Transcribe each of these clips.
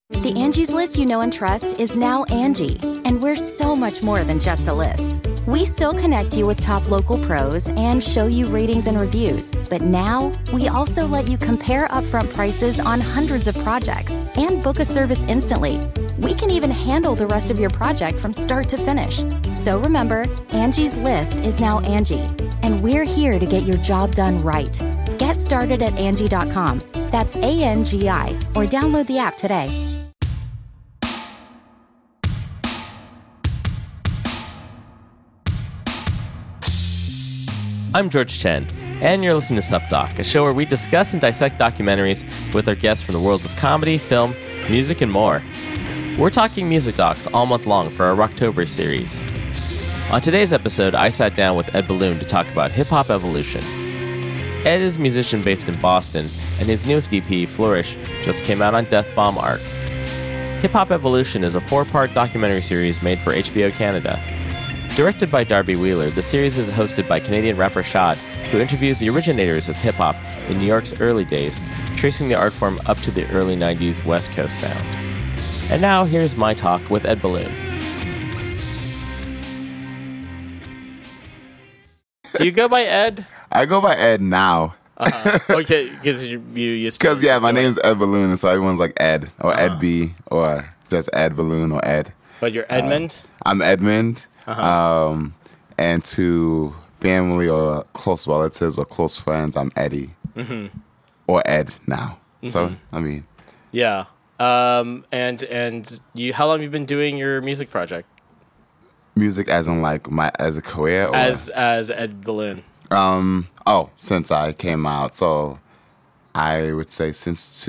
The Angie's List you know and trust is now Angie, and we're so much more than just a list. We still connect you with top local pros and show you ratings and reviews, but now we also let you compare upfront prices on hundreds of projects and book a service instantly. We can even handle the rest of your project from start to finish. So remember, Angie's List is now Angie, and we're here to get your job done right. Get started at Angie.com. That's ANGI, or download the app today. I'm George Chen, and you're listening to Sup Doc, a show where we discuss and dissect documentaries with our guests from the worlds of comedy, film, music, and more. We're talking music docs all month long for our Rocktober series. On today's episode, I sat down with Ed Balloon to talk about hip-hop evolution. Ed is a musician based in Boston, and his newest EP, Flourish, just came out on Death Bomb Arc. Hip-Hop Evolution is a 4-part documentary series made for HBO Canada. Directed by Darby Wheeler, the series is hosted by Canadian rapper Shad, who interviews the originators of hip-hop in New York's early days, tracing the art form up to the early 90s West Coast sound. And now, here's my talk with Ed Balloon. Do you go by Ed? I go by Ed now. Okay, because you used to... Because, yeah, my name's Ed Balloon, and so everyone's like Ed, or Ed B, or just Ed Balloon, or Ed. But you're Edmund? I'm Edmund. And to family or close relatives or close friends, I'm Eddie. Mm-hmm. Or Ed now. Mm-hmm. So, I mean. Yeah. And you, how long have you been doing your music project? Music as in like as a career? Or? As Ed Balloon. Since I came out. So I would say since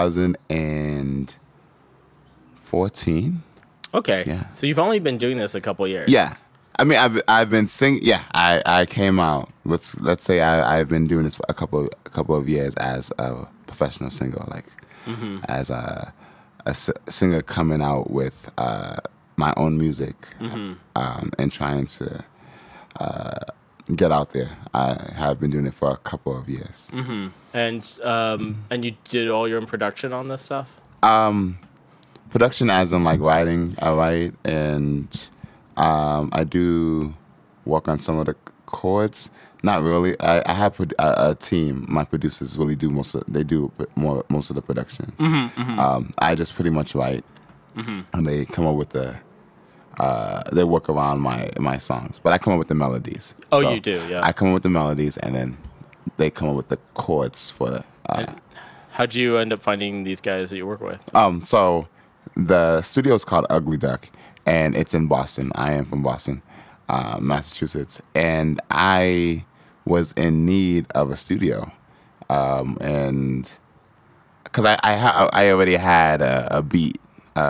2014. Okay. Yeah. So you've only been doing this a couple years. Yeah. I mean, I've been singing. Yeah, I came out. Let's say I've been doing this for a couple of years as a professional singer, like as a singer coming out with my own music and trying to get out there. I have been doing it for a couple of years. Mm-hmm. And you did all your own production on this stuff? Production as in like writing, I write, and I do work on some of the chords. Not really. I have a team. My producers really do most of the production. I just pretty much write, and they come up with they work around my songs. But I come up with the melodies. Oh, so you do, yeah. I come up with the melodies, and then they come up with the chords for the... How'd you end up finding these guys that you work with? So the studio is called Ugly Duck, and it's in Boston. I am from Boston, Massachusetts, and I was in need of a studio, and because I already had a beat.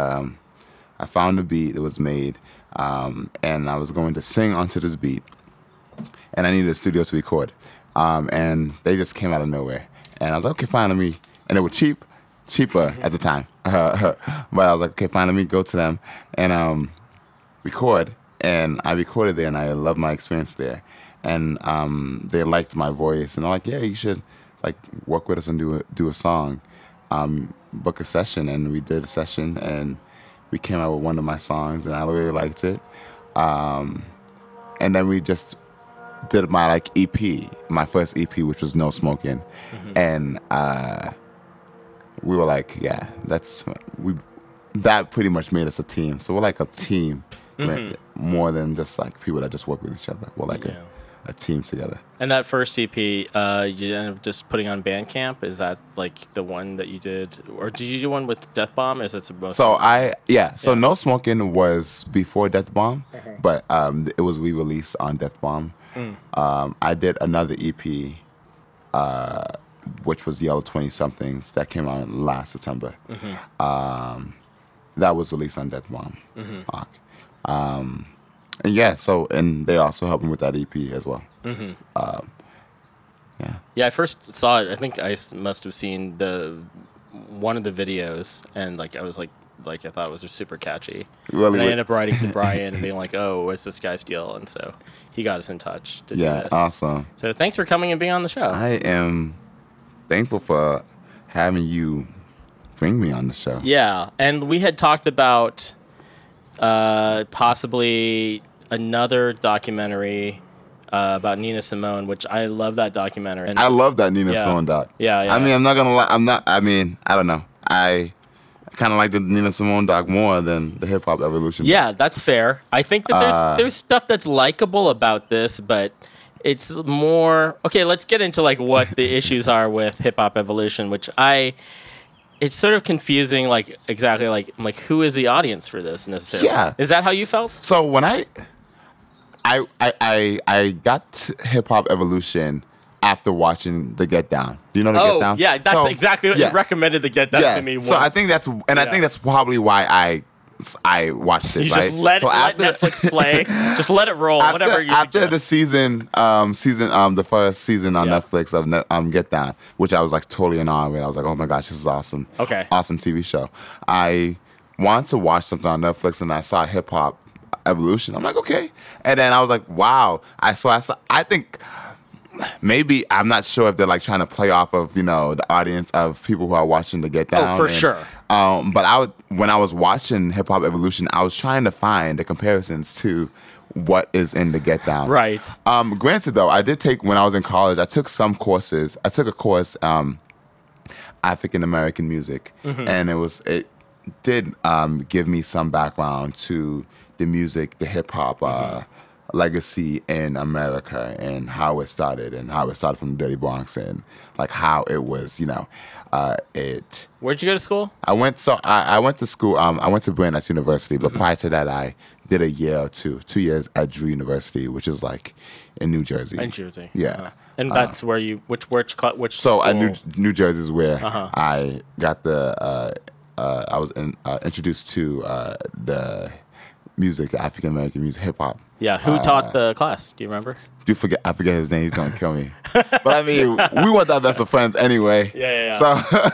I found a beat that was made, and I was going to sing onto this beat, and I needed a studio to record, and they just came out of nowhere, and I was like, okay, fine, and it was cheaper at the time. But I was like, okay, fine, let me go to them and record. And I recorded there, and I loved my experience there. And they liked my voice, and they're like, yeah, you should like work with us and do a song, book a session. And we did a session, and we came out with one of my songs, and I really liked it. And then we just did my like EP, my first EP, which was No Smoking, and we were like, yeah, that pretty much made us a team. So we're like a team, more than just like people that just work with each other. We're like a team together. And that first EP, you ended up just putting on Bandcamp. Is that like the one that you did, or did you do one with Death Bomb? Is it supposed? So No Smoking was before Death Bomb, but it was re-released on Death Bomb. I did another EP, which was Yellow 20-somethings, that came out last September. That was released on Death Bomb. And and they also helped me with that EP as well. Yeah, I first saw it. I think I must have seen one of the videos, and like I was like I thought it was super catchy. Really? And I ended up writing to Brian and being like, "Oh, what's this guy's deal?" And so he got us in touch to do this. Yeah, awesome. So thanks for coming and being on the show. I am thankful for having you bring me on the show. Yeah, and we had talked about possibly another documentary about Nina Simone, which I love that documentary. I love that Nina Simone doc. Yeah. I mean, I'm not gonna lie. I don't know. I kind of like the Nina Simone doc more than the Hip Hop Evolution. Yeah, that's fair. I think that there's stuff that's likable about this, but it's more okay. Let's get into like what the issues are with Hip Hop Evolution, which it's sort of confusing. Like exactly like who is the audience for this necessarily? Yeah, is that how you felt? So when I got Hip Hop Evolution after watching the Get Down. Do you know the Get Down? Yeah, that's exactly what you recommended the Get Down to me. So I think that's probably why I watched it. You just let Netflix play, just let it roll. Whatever you after suggest. the the first season on Netflix of Get Down, which I was like totally in awe with. I was like, oh my gosh, this is awesome. Okay, awesome TV show. I wanted to watch something on Netflix, and I saw Hip Hop Evolution. I'm like, okay, and then I was like, wow. I think. Maybe I'm not sure if they're like trying to play off of the audience of people who are watching the Get Down. Oh, for sure. But when I was watching Hip Hop Evolution, I was trying to find the comparisons to what is in the Get Down. Right. Granted, though, I did take when I was in college. I took some courses. I took a course, African American music, and it did give me some background to the music, the hip hop. Legacy in America and how it started from the Dirty Bronx and like how it was, Where'd you go to school? I went to school. I went to Brandeis University, but prior to that, I did a year or 2 years at Drew University, which is like in New Jersey. In Jersey, yeah. And that's where you which So school? New Jersey is where I got I was introduced to the music, African American music, hip hop. Yeah, who taught the class? Do you remember? I forget his name. He's gonna kill me. But I mean, we weren't that best of friends anyway. Yeah. So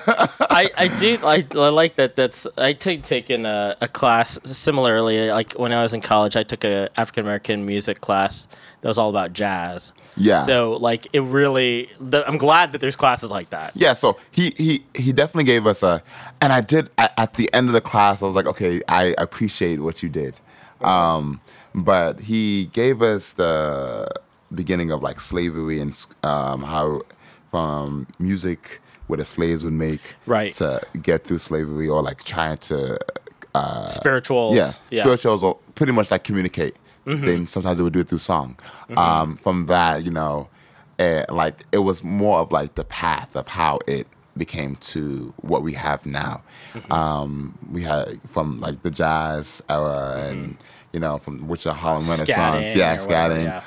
I like that. I taken a class similarly. Like when I was in college, I took a African American music class that was all about jazz. Yeah. So like it really, I'm glad that there's classes like that. Yeah. So he definitely gave us and I did at the end of the class. I was like, okay, I appreciate what you did. But he gave us the beginning of like slavery and how from music what the slaves would make to get through slavery or like trying to spirituals. Yeah, spirituals or pretty much like communicate. Then sometimes they would do it through song. From that, like it was more of like the path of how it became to what we have now. We had from like the jazz era and from which are Harlem Renaissance, scatting.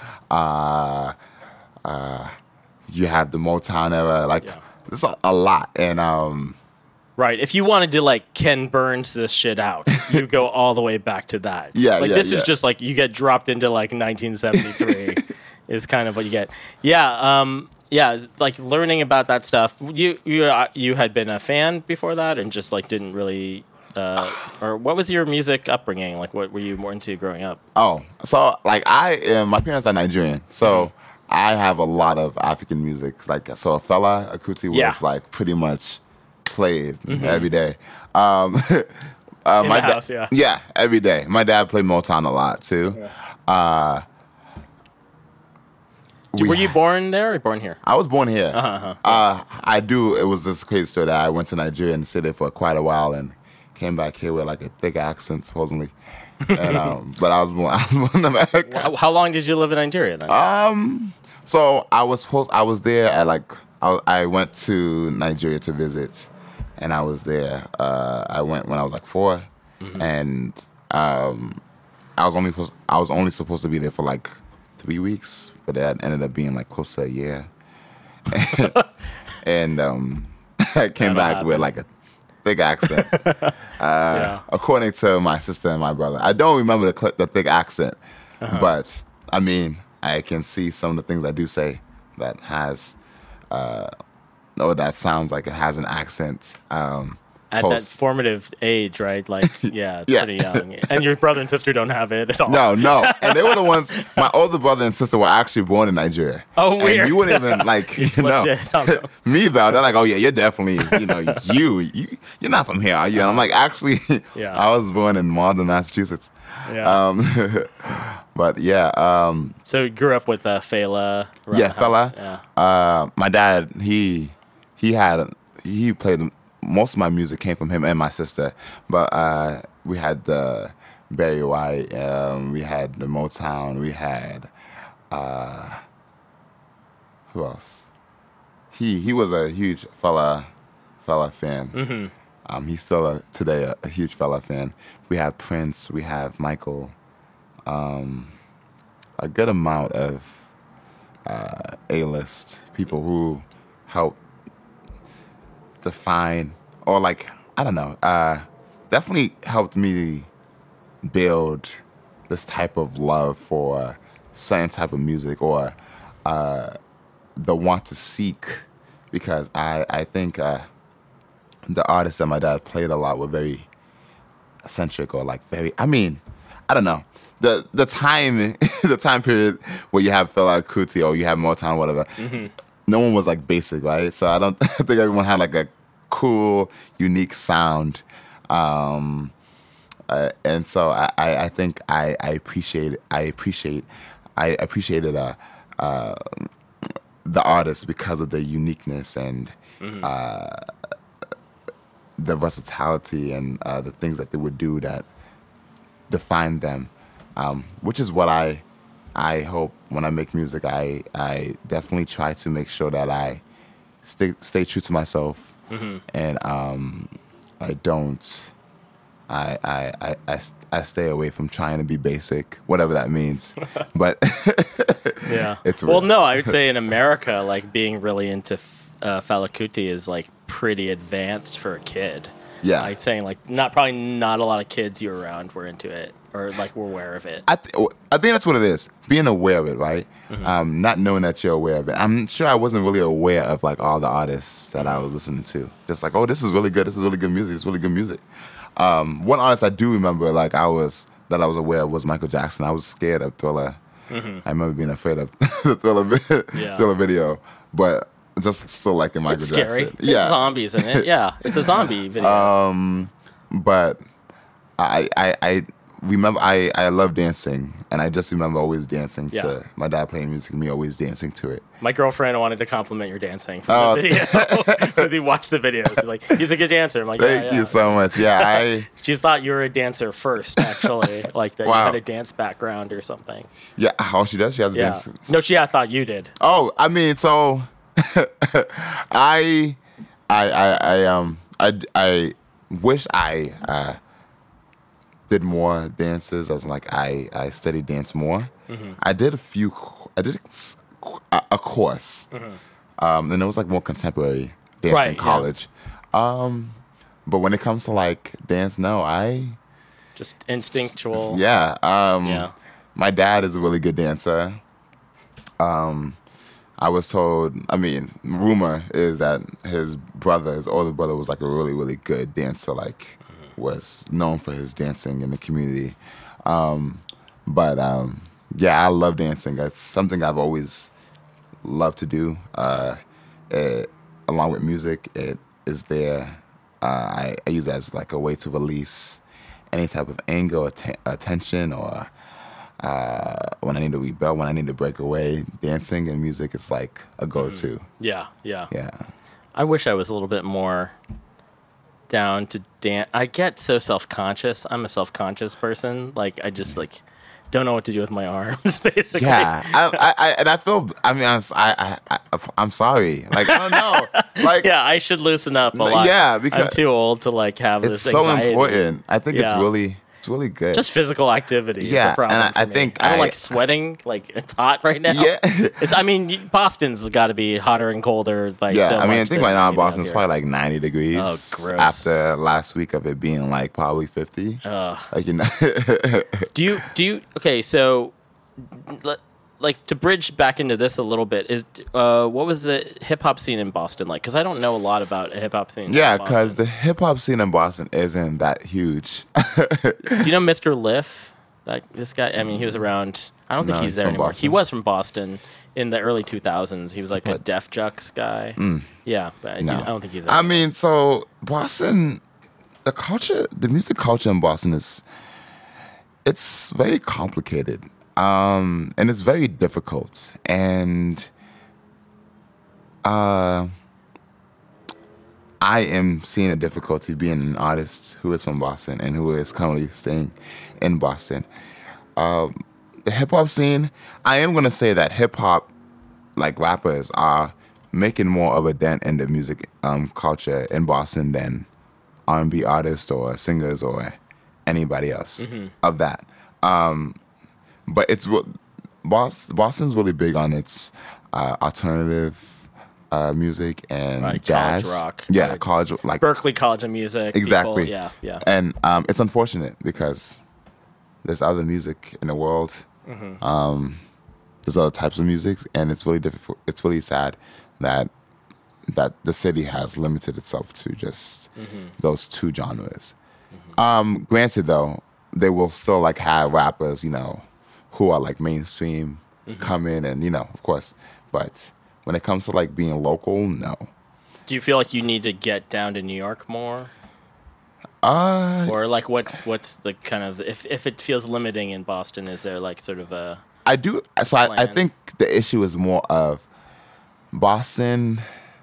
You have the Motown era, like there's a lot, and right. If you wanted to like Ken Burns this shit out, you go all the way back to that. This is just like you get dropped into like 1973 is kind of what you get. Like learning about that stuff. You had been a fan before that, and just like didn't really. Or what was your music upbringing? Like, what were you more into growing up? Oh, so like my parents are Nigerian, so I have a lot of African music. Like, so Fela Kuti was like pretty much played every day. In the house, yeah, every day. My dad played Motown a lot too. Yeah. Were you born there or born here? I was born here. I do. It was this crazy story that I went to Nigeria and stayed there for quite a while and came back here with like a thick accent supposedly. And, but I was born in America. How long did you live in Nigeria then? So I was there at like I went to Nigeria to visit, and I was there. I went when I was like 4, and I was only supposed to be there for like 3 weeks, but that ended up being like close to a year. And I came back with like a thick accent. According to my sister and my brother, I don't remember the thick accent, but I mean, I can see some of the things I do say that has, that sounds like it has an accent. at that formative age, right? Like, yeah, it's Yeah. pretty young. And your brother and sister don't have it at all. No. And they were the ones, my older brother and sister were actually born in Nigeria. Oh, weird. And you wouldn't even, like, me, though, they're like, oh, yeah, you're definitely, you're not from here, are you? And I'm like, actually, I was born in Malden, Massachusetts. Yeah. But, yeah. So you grew up with Fela? Yeah, Fela. Yeah. My dad, he played, most of my music came from him and my sister. But we had the Barry White, we had the Motown, we had, who else? He was a huge Fela fan. Mm-hmm. He's still today a huge Fela fan. We have Prince, we have Michael, a good amount of A-list people who help define, or like, I don't know, definitely helped me build this type of love for certain type of music, or the want to seek, because I think the artists that my dad played a lot were very eccentric, or like very, I don't know, the time the time period where you have Fela Kuti or you have Motown, whatever. Mm-hmm. No one was like basic, right? So I think everyone had like a cool, unique sound. And so I think I appreciated the artists because of their uniqueness and the versatility and the things that they would do that defined them, which is what I hope when I make music. I definitely try to make sure that I stay true to myself, and I don't. I stay away from trying to be basic, whatever that means. But yeah, it's well, no, I would say in America, like being really into Fela Kuti is like pretty advanced for a kid. Yeah, like saying like probably not a lot of kids you were around were into it or like were aware of it. I think that's what it is. Being aware of it, right? Not knowing that you're aware of it. I'm sure I wasn't really aware of like all the artists that I was listening to. Just like, oh, this is really good. This is really good music. It's really good music. One artist I do remember, like I was aware of, was Michael Jackson. I was scared of Thriller. I remember being afraid of the Thriller video, but just still liking Michael It's Jackson. scary. Yeah, it's zombies in it. Yeah, it's a zombie video. But I remember I love dancing, and I just remember always dancing to my dad playing music and me always dancing to it. My girlfriend wanted to compliment your dancing from the video. When you watch the videos, she's like, he's a good dancer. I'm like, Thank you so much. Yeah, she thought you were a dancer first, actually, like that you had a dance background or something. Yeah, how she does? She has a dance. No, I thought you did. Oh, I mean, so I wish I did more dances. I was like, I studied dance more. I did a course, and it was like more contemporary dance in college. But when it comes to like dance, no, I just instinctual. Yeah. My dad is a really good dancer. I was told, rumor is that his older brother was like a really, really good dancer, like was known for his dancing in the community. But I love dancing. That's something I've always loved to do. Along with music, it is there. I use it as like a way to release any type of anger or tension, or when I need to rebel, when I need to break away. Dancing and music is like a go-to. Yeah. Yeah. I wish I was a little bit more down to dance. I get so self-conscious. I'm a self-conscious person. Like I just like don't know what to do with my arms, basically. Yeah, I feel. I'm sorry. Like I don't know. Like yeah, I should loosen up a lot. Yeah, because I'm too old to like have this anxiety. It's so important. I think it's really good. Just physical activity is a problem. And I think I don't like sweating. Like it's hot right now. Yeah, Boston's got to be hotter and colder. Like yeah, so I think right now Boston's probably like 90 degrees. Oh, gross. After last week of it being like probably 50. Like Do you? Okay, so like to bridge back into this a little bit, is what was the hip hop scene in Boston like? Because I don't know a lot about a hip hop scene. Yeah, in Boston. because the hip hop scene in Boston isn't that huge. Do you know Mr. Liff? This guy, I mean, he was around. I don't think No, he's he's there from anymore. Boston. He was from Boston in the early 2000s. He was like a Def Jux guy. Yeah, but No. I don't think he's there I anymore. mean, so Boston, the music culture in Boston it's very complicated, and it's very difficult, and I am seeing a difficulty being an artist who is from Boston and who is currently staying in Boston. The hip hop scene, I am gonna say that hip hop, like rappers, are making more of a dent in the music culture in Boston than R&B artists or singers or anybody else of that. But Boston's really big on its alternative music and Right, jazz. college rock. Yeah, Right. college, like Berkeley College of Music. exactly. People, yeah. And it's unfortunate because there's other music in the world. There's other types of music, and it's really difficult. It's really sad that the city has limited itself to just those two genres. Granted, though, they will still like have rappers, who are like mainstream come in, and of course. But when it comes to like being local, no. Do you feel like you need to get down to New York more? Or like what's the kind of if it feels limiting in Boston, is there like sort of a I do. So I plan? think the issue is more of Boston.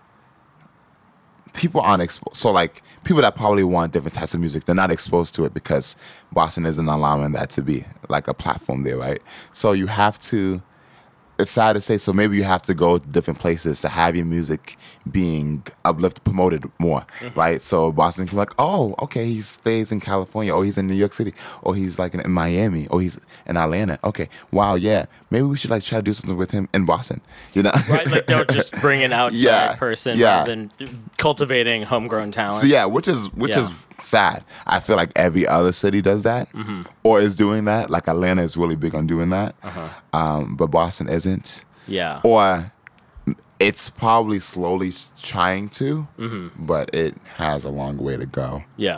People aren't exposed. So like people that probably want different types of music, they're not exposed to it because Boston isn't allowing that to be like a platform there, right? So you have to. It's sad to say, so maybe you have to go to different places to have your music being uplifted, promoted more, right? So Boston can be like, oh, okay, he stays in California, or he's in New York City, or he's like in Miami, or he's in Atlanta. Okay, wow, yeah, maybe we should like try to do something with him in Boston, right? Like they'll just bring an outside person rather than cultivating homegrown talent. So yeah, which is sad. I feel like every other city does that or is doing that. Like Atlanta is really big on doing that, but Boston isn't. Yeah. Or it's probably slowly trying to, but it has a long way to go. Yeah.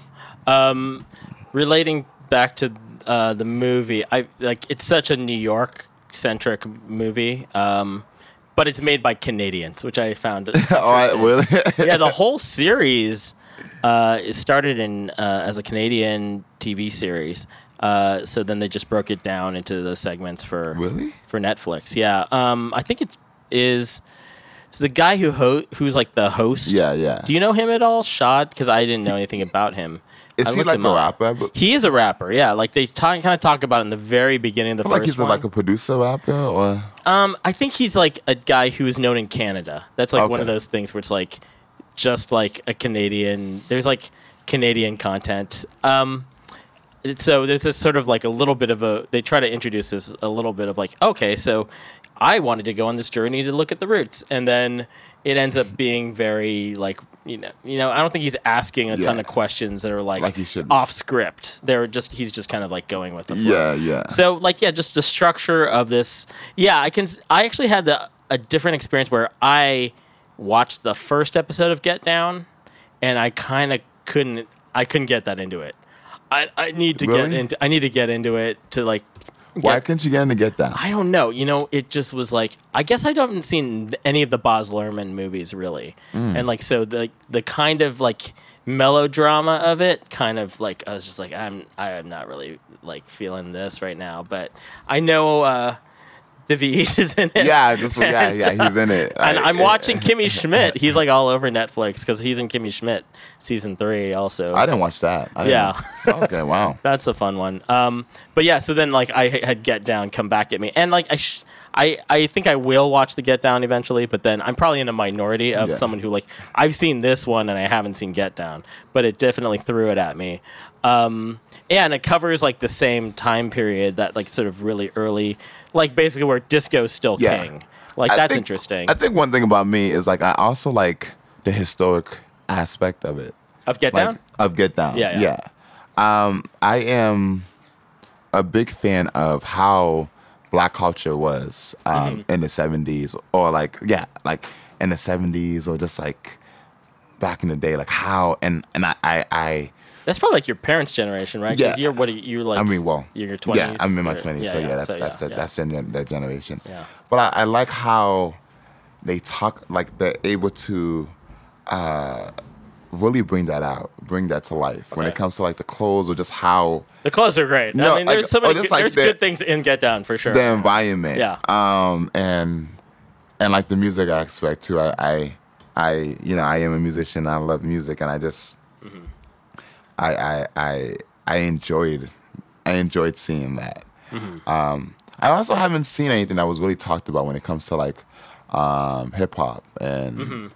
Relating back to the movie, it's such a New York centric movie. But it's made by Canadians, which I found interesting. Really? Yeah, the whole series it started in as a Canadian TV series. So then they just broke it down into the segments for Netflix. Yeah, I think it's the guy who's like the host. Yeah. Do you know him at all, Shad? Because I didn't know anything about him. Is he like a rapper? He is a rapper. Yeah, like they kind of talk about it in the very beginning of the first like he's one. like a producer rapper, or I think he's like a guy who is known in Canada. That's like one of those things where it's like just like a Canadian. There's like Canadian content. So there's this sort of like a little bit of they try to introduce this a little bit of like, okay, so I wanted to go on this journey to look at the roots, and then it ends up being very like, I don't think he's asking a ton of questions that are like he shouldn't. off script. He's just kind of like going with the flow. Yeah. So just the structure of this. Yeah, I actually had a different experience where I watched the first episode of Get Down, and I kind of couldn't get that into it. I need to get into it to like. Why couldn't you get into Get Down? I don't know. It just was like, I guess I haven't seen any of the Baz Luhrmann movies really, and like so the kind of like melodrama of it, kind of like I was just like I am not really like feeling this right now, but I know David is in it. Yeah, he's in it. And I'm watching Kimmy Schmidt. He's like all over Netflix because he's in Kimmy Schmidt season 3 also. I didn't watch that. Okay, wow. That's a fun one. But yeah, so then like I had Get Down come back at me, and like I think I will watch the Get Down eventually, but then I'm probably in a minority of someone who like I've seen this one and I haven't seen Get Down, but it definitely threw it at me. And it covers like the same time period that like sort of really early, like basically where disco's still king. Like that's interesting. I think one thing about me is like I also like the historic aspect of it. Of Get Down? Of Get Down. Yeah. I am a big fan of how Black culture was in the 70s, or like in the 70s, or just like back in the day, like how and I That's probably like your parents' generation, right? 'Cause Yeah. you're like. I mean, well, you're in your 20s. yeah, I'm in my 20s, so that's in that generation. Yeah. But I like how they talk, like they're able to really bring that to life when it comes to like the clothes or just how The clothes are great. No, I mean, there's like, there's good things in Get Down for sure. the environment. Yeah. And like the music aspect too. I am a musician. I love music, and I just I enjoyed seeing that. I also haven't seen anything that was really talked about when it comes to like hip hop and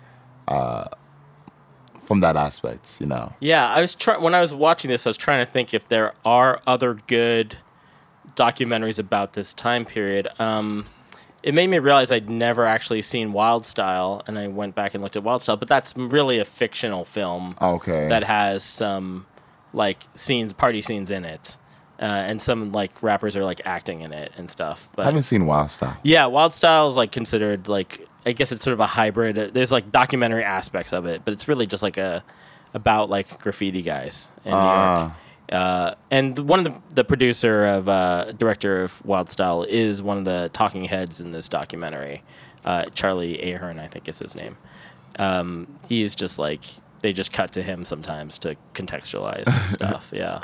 from that aspect, you know. Yeah, when I was watching this, I was trying to think if there are other good documentaries about this time period. It made me realize I'd never actually seen Wild Style, and I went back and looked at Wild Style, but that's really a fictional film that has some like party scenes in it, and some like rappers are like acting in it and stuff. But I haven't seen Wild Style. Yeah, Wild Style is like considered like, I guess it's sort of a hybrid. There's like documentary aspects of it, but it's really just like about like graffiti guys in New York. And one of the director of Wild Style is one of the talking heads in this documentary. Charlie Ahern, I think is his name. He's just like, they just cut to him sometimes to contextualize some stuff. Yeah.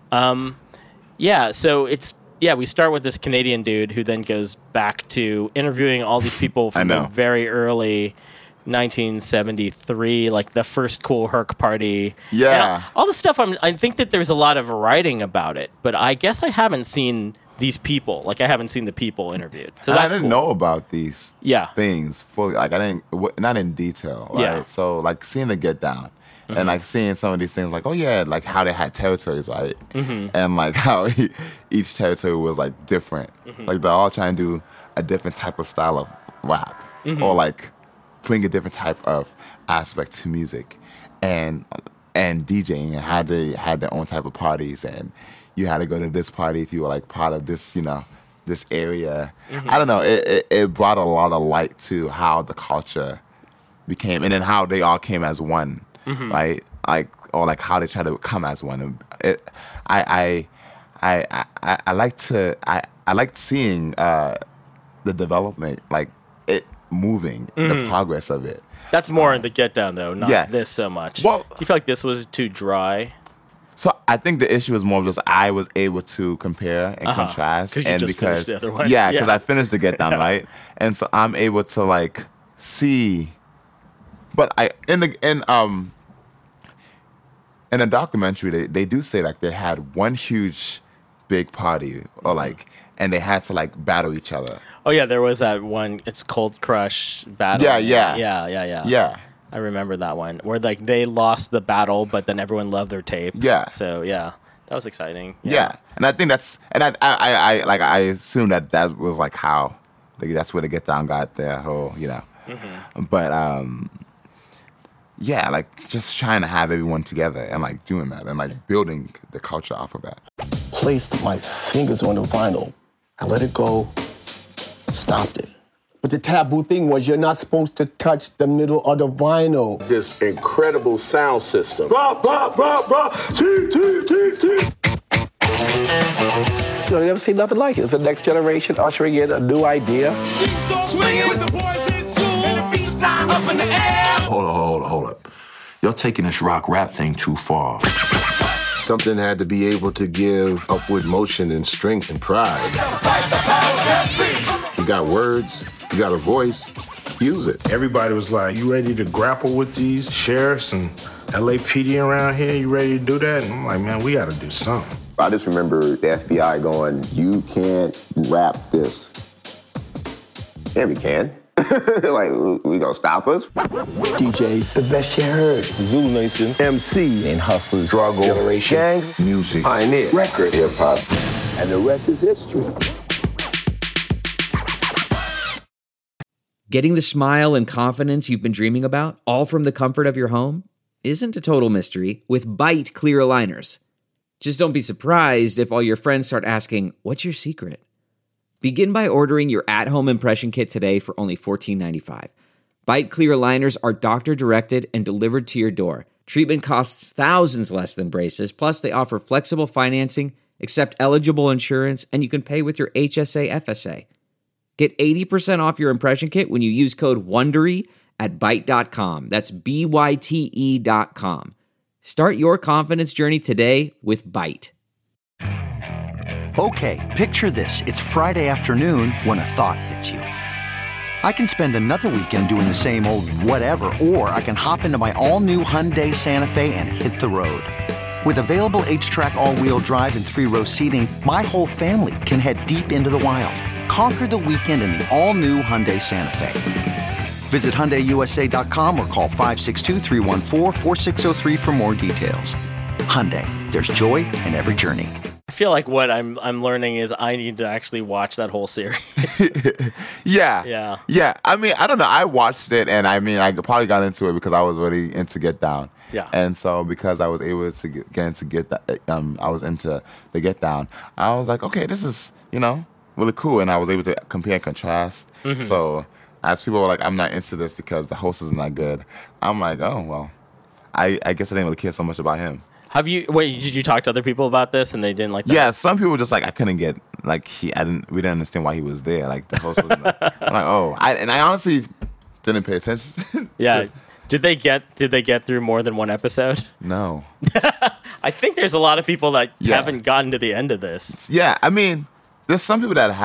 So we start with this Canadian dude who then goes back to interviewing all these people from the very early 1973, like the first Cool Herc party. Yeah. And all the stuff, I think that there's a lot of writing about it, but I guess I haven't seen these people. Like, I haven't seen the people interviewed. So I didn't know about these Yeah. things fully. Like, not in detail. Right? Yeah. So, like, seeing the Get Down. And like seeing some of these things, like, oh yeah, like how they had territories, right? And like how each territory was like different. Like they're all trying to do a different type of style of rap, or like bring a different type of aspect to music, and DJing, and how they had their own type of parties, and you had to go to this party if you were like part of this, this area. I don't know. It brought a lot of light to how the culture became, and then how they all came as one. Right, or how they try to come as one. I liked seeing the development, like it moving, the progress of it. That's more in the Get Down though, not this so much. Well, do you feel like this was too dry? So I think the issue is more of just I was able to compare and contrast, and because finished the other one. Yeah, because I finished the Get Down, right, and so I'm able to like see. But in the documentary, they do say like they had one huge, big party, or like, and they had to like battle each other. Oh yeah, there was that one. It's Cold Crush battle. Yeah. I remember that one where like they lost the battle, but then everyone loved their tape. Yeah. So yeah, that was exciting. Yeah, and I think I assume that was like how, like, that's where the Get Down got their whole, but yeah, like just trying to have everyone together and like doing that and like building the culture off of that. Placed my fingers on the vinyl. I let it go, stopped it. But the taboo thing was you're not supposed to touch the middle of the vinyl. This incredible sound system. You never see nothing like it. It's the next generation ushering in a new idea. Swinging with the boys in tune, and the beats up in the air. Hold up. You're taking this rock rap thing too far. Something had to be able to give upward motion and strength and pride. You got words, you got a voice, use it. Everybody was like, you ready to grapple with these sheriffs and LAPD around here? You ready to do that? And I'm like, man, we got to do something. I just remember the FBI going, you can't rap this. Yeah, we can. Like, we gonna stop us? DJs, the best you heard. Zulu Nation, MC, and hustlers, struggle, generation, gangs, music, pioneer, record, hip-hop, and the rest is history. Getting the smile and confidence you've been dreaming about, all from the comfort of your home, isn't a total mystery with Byte clear aligners. Just don't be surprised if all your friends start asking, what's your secret? Begin by ordering your at-home impression kit today for only $14.95. Byte Clear aligners are doctor-directed and delivered to your door. Treatment costs thousands less than braces, plus they offer flexible financing, accept eligible insurance, and you can pay with your HSA FSA. Get 80% off your impression kit when you use code WONDERY at Byte.com. That's BYTE.com. Start your confidence journey today with Byte. Okay, picture this. It's Friday afternoon when a thought hits you. I can spend another weekend doing the same old whatever, or I can hop into my all-new Hyundai Santa Fe and hit the road. With available H-Track all-wheel drive and 3-row seating, my whole family can head deep into the wild. Conquer the weekend in the all-new Hyundai Santa Fe. Visit HyundaiUSA.com or call 562-314-4603 for more details. Hyundai, there's joy in every journey. I feel like what I'm learning is I need to actually watch that whole series. Yeah. I mean, I don't know. I watched it, and I mean, I probably got into it because I was really into Get Down. Yeah. And so because I was able to get into I was into the Get Down. I was like, okay, this is really cool, and I was able to compare and contrast. Mm-hmm. So as people were like, I'm not into this because the host is not good. I'm like, oh well, I guess I didn't really care so much about him. Did you talk to other people about this and they didn't like that? Yeah, some people were just like, I couldn't get, like, we didn't understand why he was there. Like, the host was I'm like, oh. I honestly didn't pay attention. Yeah. Did they get through more than one episode? No. I think there's a lot of people that haven't gotten to the end of this. Yeah, I mean, there's some people that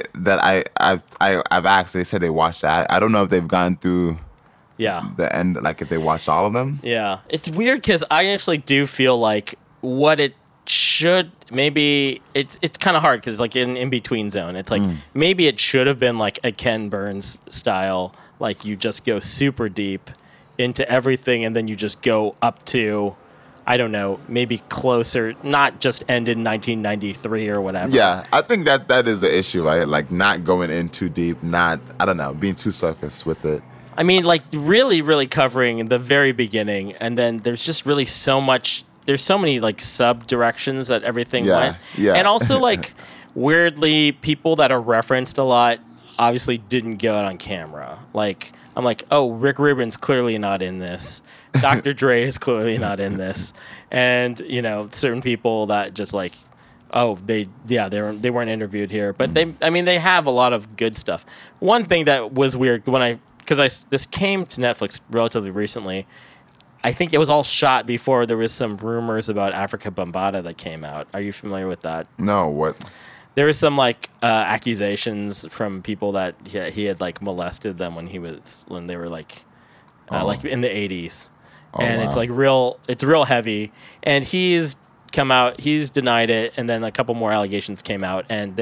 I've asked, they said they watched that. I don't know if they've gone through the end, like if they watched all of them. Yeah. It's weird because I actually do feel like what it should, maybe, it's kind of hard because like in between zone, it's like maybe it should have been like a Ken Burns style, like you just go super deep into everything and then you just go up to, I don't know, maybe closer, not just end in 1993 or whatever. Yeah, I think that is the issue, right? Like not going in too deep, being too surface with it. I mean, like really, really covering the very beginning, and then there's just really so much. There's so many like sub directions that everything went. Yeah. And also like weirdly, people that are referenced a lot obviously didn't go out on camera. Like I'm like, oh, Rick Rubin's clearly not in this. Dr. Dre is clearly not in this, and certain people that just like, oh, they weren't interviewed here, but they have a lot of good stuff. One thing that was weird because this came to Netflix relatively recently. I think it was all shot before there was some rumors about Afrika Bambaataa that came out. Are you familiar with that? No, what? There was some like accusations from people that he had like molested them when they were like in the 80s. And wow. It's real heavy. And he's come out, he's denied it, and then a couple more allegations came out, and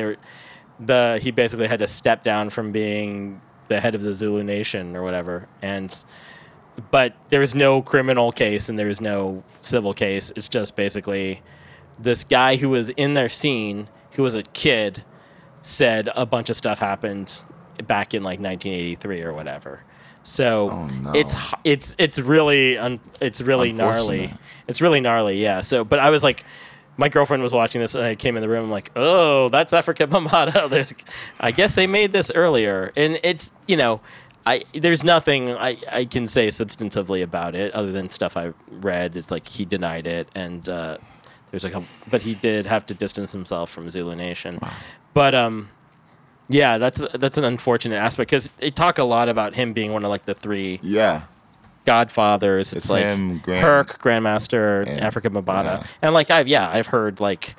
he basically had to step down from being the head of the Zulu Nation or whatever. But there was no criminal case and there was no civil case. It's just basically this guy who was in their scene, who was a kid, said a bunch of stuff happened back in like 1983 or whatever. So it's really gnarly. It's really gnarly, yeah. So, but I was like, my girlfriend was watching this, and I came in the room. I'm like, oh, that's Afrika Bambaataa. I guess they made this earlier, and it's there's nothing I can say substantively about it other than stuff I read. It's like he denied it, and but he did have to distance himself from Zulu Nation. Wow. But yeah, that's an unfortunate aspect because they talk a lot about him being one of like the three godfathers. It's like him, Herc, Grandmaster, and Afrika Bambaataa, and like I've heard like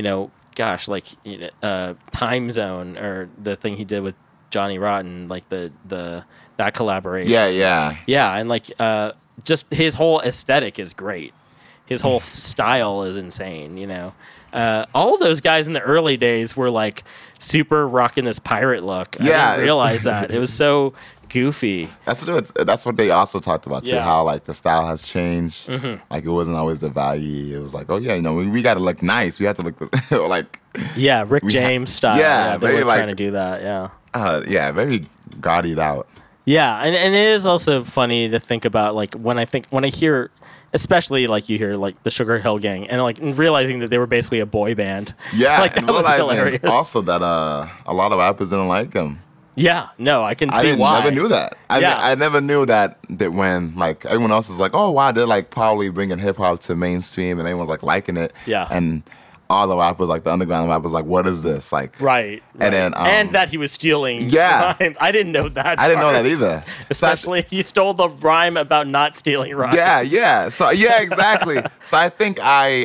Time Zone or the thing he did with Johnny Rotten, like that collaboration. Yeah, and like just his whole aesthetic is great. His whole style is insane, all of those guys in the early days were like super rocking this pirate look. I didn't realize that. It was so goofy. That's what they also talked about too, how like the style has changed. Mm-hmm. Like it wasn't always the value. It was like, oh yeah, we got to look nice. We have to look like Rick James style. Yeah, they were trying to do that. Yeah. Very gaudied out. Yeah, and it is also funny to think about like when I hear especially like you hear like the Sugar Hill Gang and like realizing that they were basically a boy band. Yeah, like and that was realizing hilarious. also that a lot of rappers didn't like him. Yeah, no, I can see I why. never knew that. Yeah. I never knew that when like everyone else is like, oh wow, they're like probably bringing hip hop to mainstream, and everyone's like liking it. Yeah. And all the rappers, like the underground rappers, like, what is this? Like, Right. And then and that he was stealing Yeah. rhyme. I didn't know that. I didn't know part. that either. Especially he stole the rhyme about not stealing rhyme. Yeah. So exactly. So I think I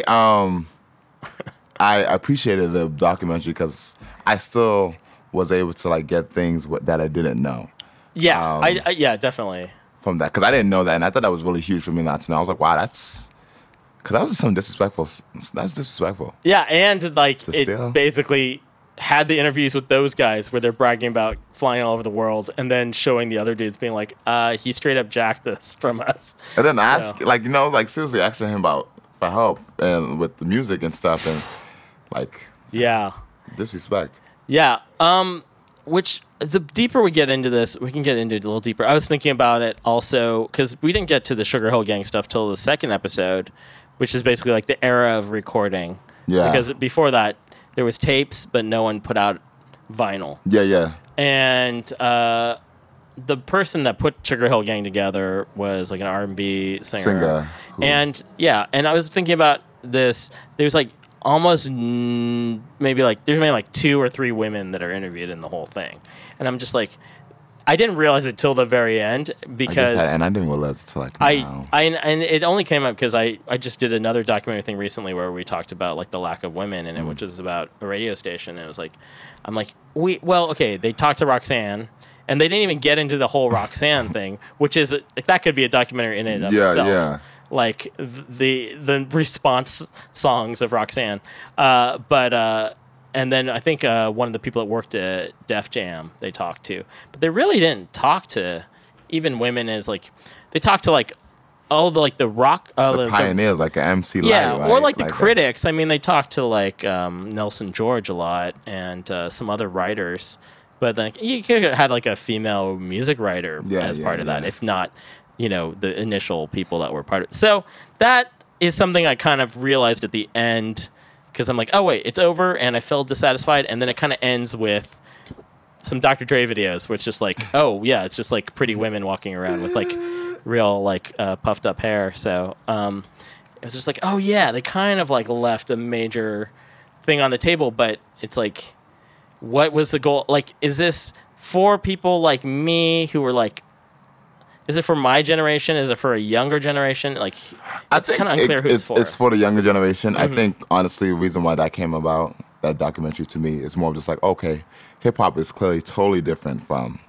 appreciated the documentary because I still was able to like get things that I didn't know. Yeah, yeah, definitely. From that, because I didn't know that, and I thought that was really huge for me not to know. I was like, wow, that's because that was some disrespectful. That's disrespectful. Yeah, and like To it steal? basically had the interviews with those guys where they're bragging about flying all over the world, and then showing the other dudes being like, he straight up jacked this from us. And then So- ask, like, seriously asking him for help and with the music and stuff, and like, Yeah. disrespect. Yeah. Which the deeper we get into this, we can get into it a little deeper. I was thinking about it also because we didn't get to the Sugar Hill Gang stuff till the second episode, which is basically like the era of recording. Yeah. Because before that, there was tapes, but no one put out vinyl. Yeah. And the person that put Sugar Hill Gang together was like an R&B singer. And I was thinking about this. There's like almost maybe like 2 or 3 women that are interviewed in the whole thing, and I'm just like, I didn't realize it till the very end because and I didn't realize it till like now. and it only came up because I just did another documentary thing recently where we talked about like the lack of women in it, which was about a radio station. And it was like, I'm like, they talked to Roxanne. And they didn't even get into the whole Roxanne thing, which is that could be a documentary in and of itself. Yeah. Like the response songs of Roxanne, and then I think one of the people that worked at Def Jam they talked to, but they really didn't talk to even women as like they talked to like all the like the rock the pioneers like an MC Light, yeah, right? or like the critics. I mean, they talked to like Nelson George a lot and some other writers, but like you could have had like a female music writer as part of that, if not, the initial people that were part of it. So that is something I kind of realized at the end because I'm like, oh, wait, it's over. And I felt dissatisfied. And then it kind of ends with some Dr. Dre videos where it's just like, oh, yeah, it's just like pretty women walking around with like real like puffed up hair. So it was just like, oh, yeah, they kind of like left a major thing on the table. But it's like, what was the goal? Like, is this for people like me who were like, is it for my generation? Is it for a younger generation? Like, it's kind of unclear who it's for. It's for the younger generation. Mm-hmm. I think, honestly, the reason why that came about, that documentary to me, is more of just like, okay, hip-hop is clearly totally different from,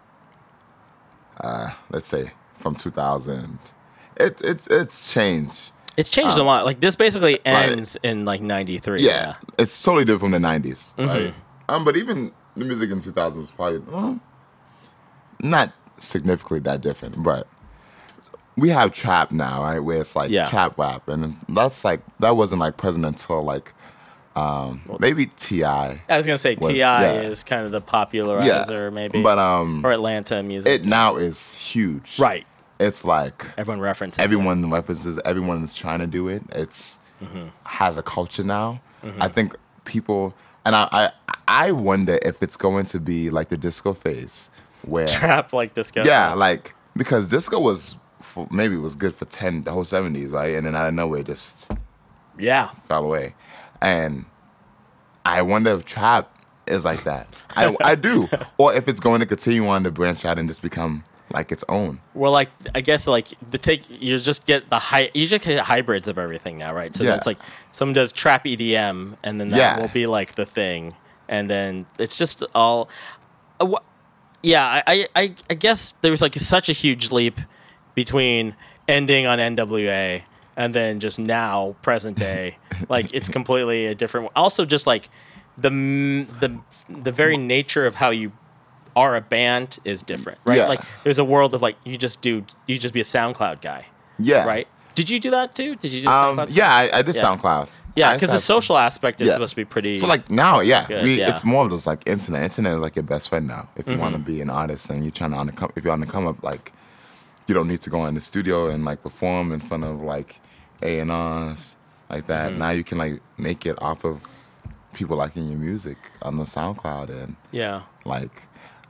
let's say, from 2000. It's changed. It's changed a lot. Like, this basically ends in, like, 93. Yeah. It's totally different from the 90s, Mm-hmm. right? But even the music in 2000 was probably, not significantly that different, but we have trap now, right? Where it's like trap rap, and that's like that wasn't like present until like maybe T.I. I was gonna say T.I. is kind of the popularizer, maybe, but or Atlanta music. It now is huge, right? It's like everyone references. Everyone is trying to do it. It's has a culture now. I think people, and I wonder if it's going to be like the disco phase. Where trap like disco, like because disco was maybe was good for the whole 70s, right? And then out of nowhere, it just fell away. And I wonder if trap is like that. I do, or if it's going to continue on to branch out and just become like its own. Well, like I guess like you just get you just get hybrids of everything now, right? So that's like someone does trap EDM, and then that will be like the thing, and then it's just all. Yeah, I guess there was like such a huge leap between ending on NWA and then just now present day. Like it's completely a different. Also, just like the very nature of how you are a band is different, right? Yeah. Like there's a world of like you just be a SoundCloud guy. Yeah. Right. Did you do that too? Did you do SoundCloud? Yeah, I did SoundCloud. Yeah, because the social aspect is supposed to be pretty. So like now, good, it's more of just like internet. Internet is like your best friend now. If you want to be an artist and you're trying to if you're on the come up, like you don't need to go in the studio and like perform in front of like A&Rs like that. Now you can like make it off of people liking your music on the SoundCloud and like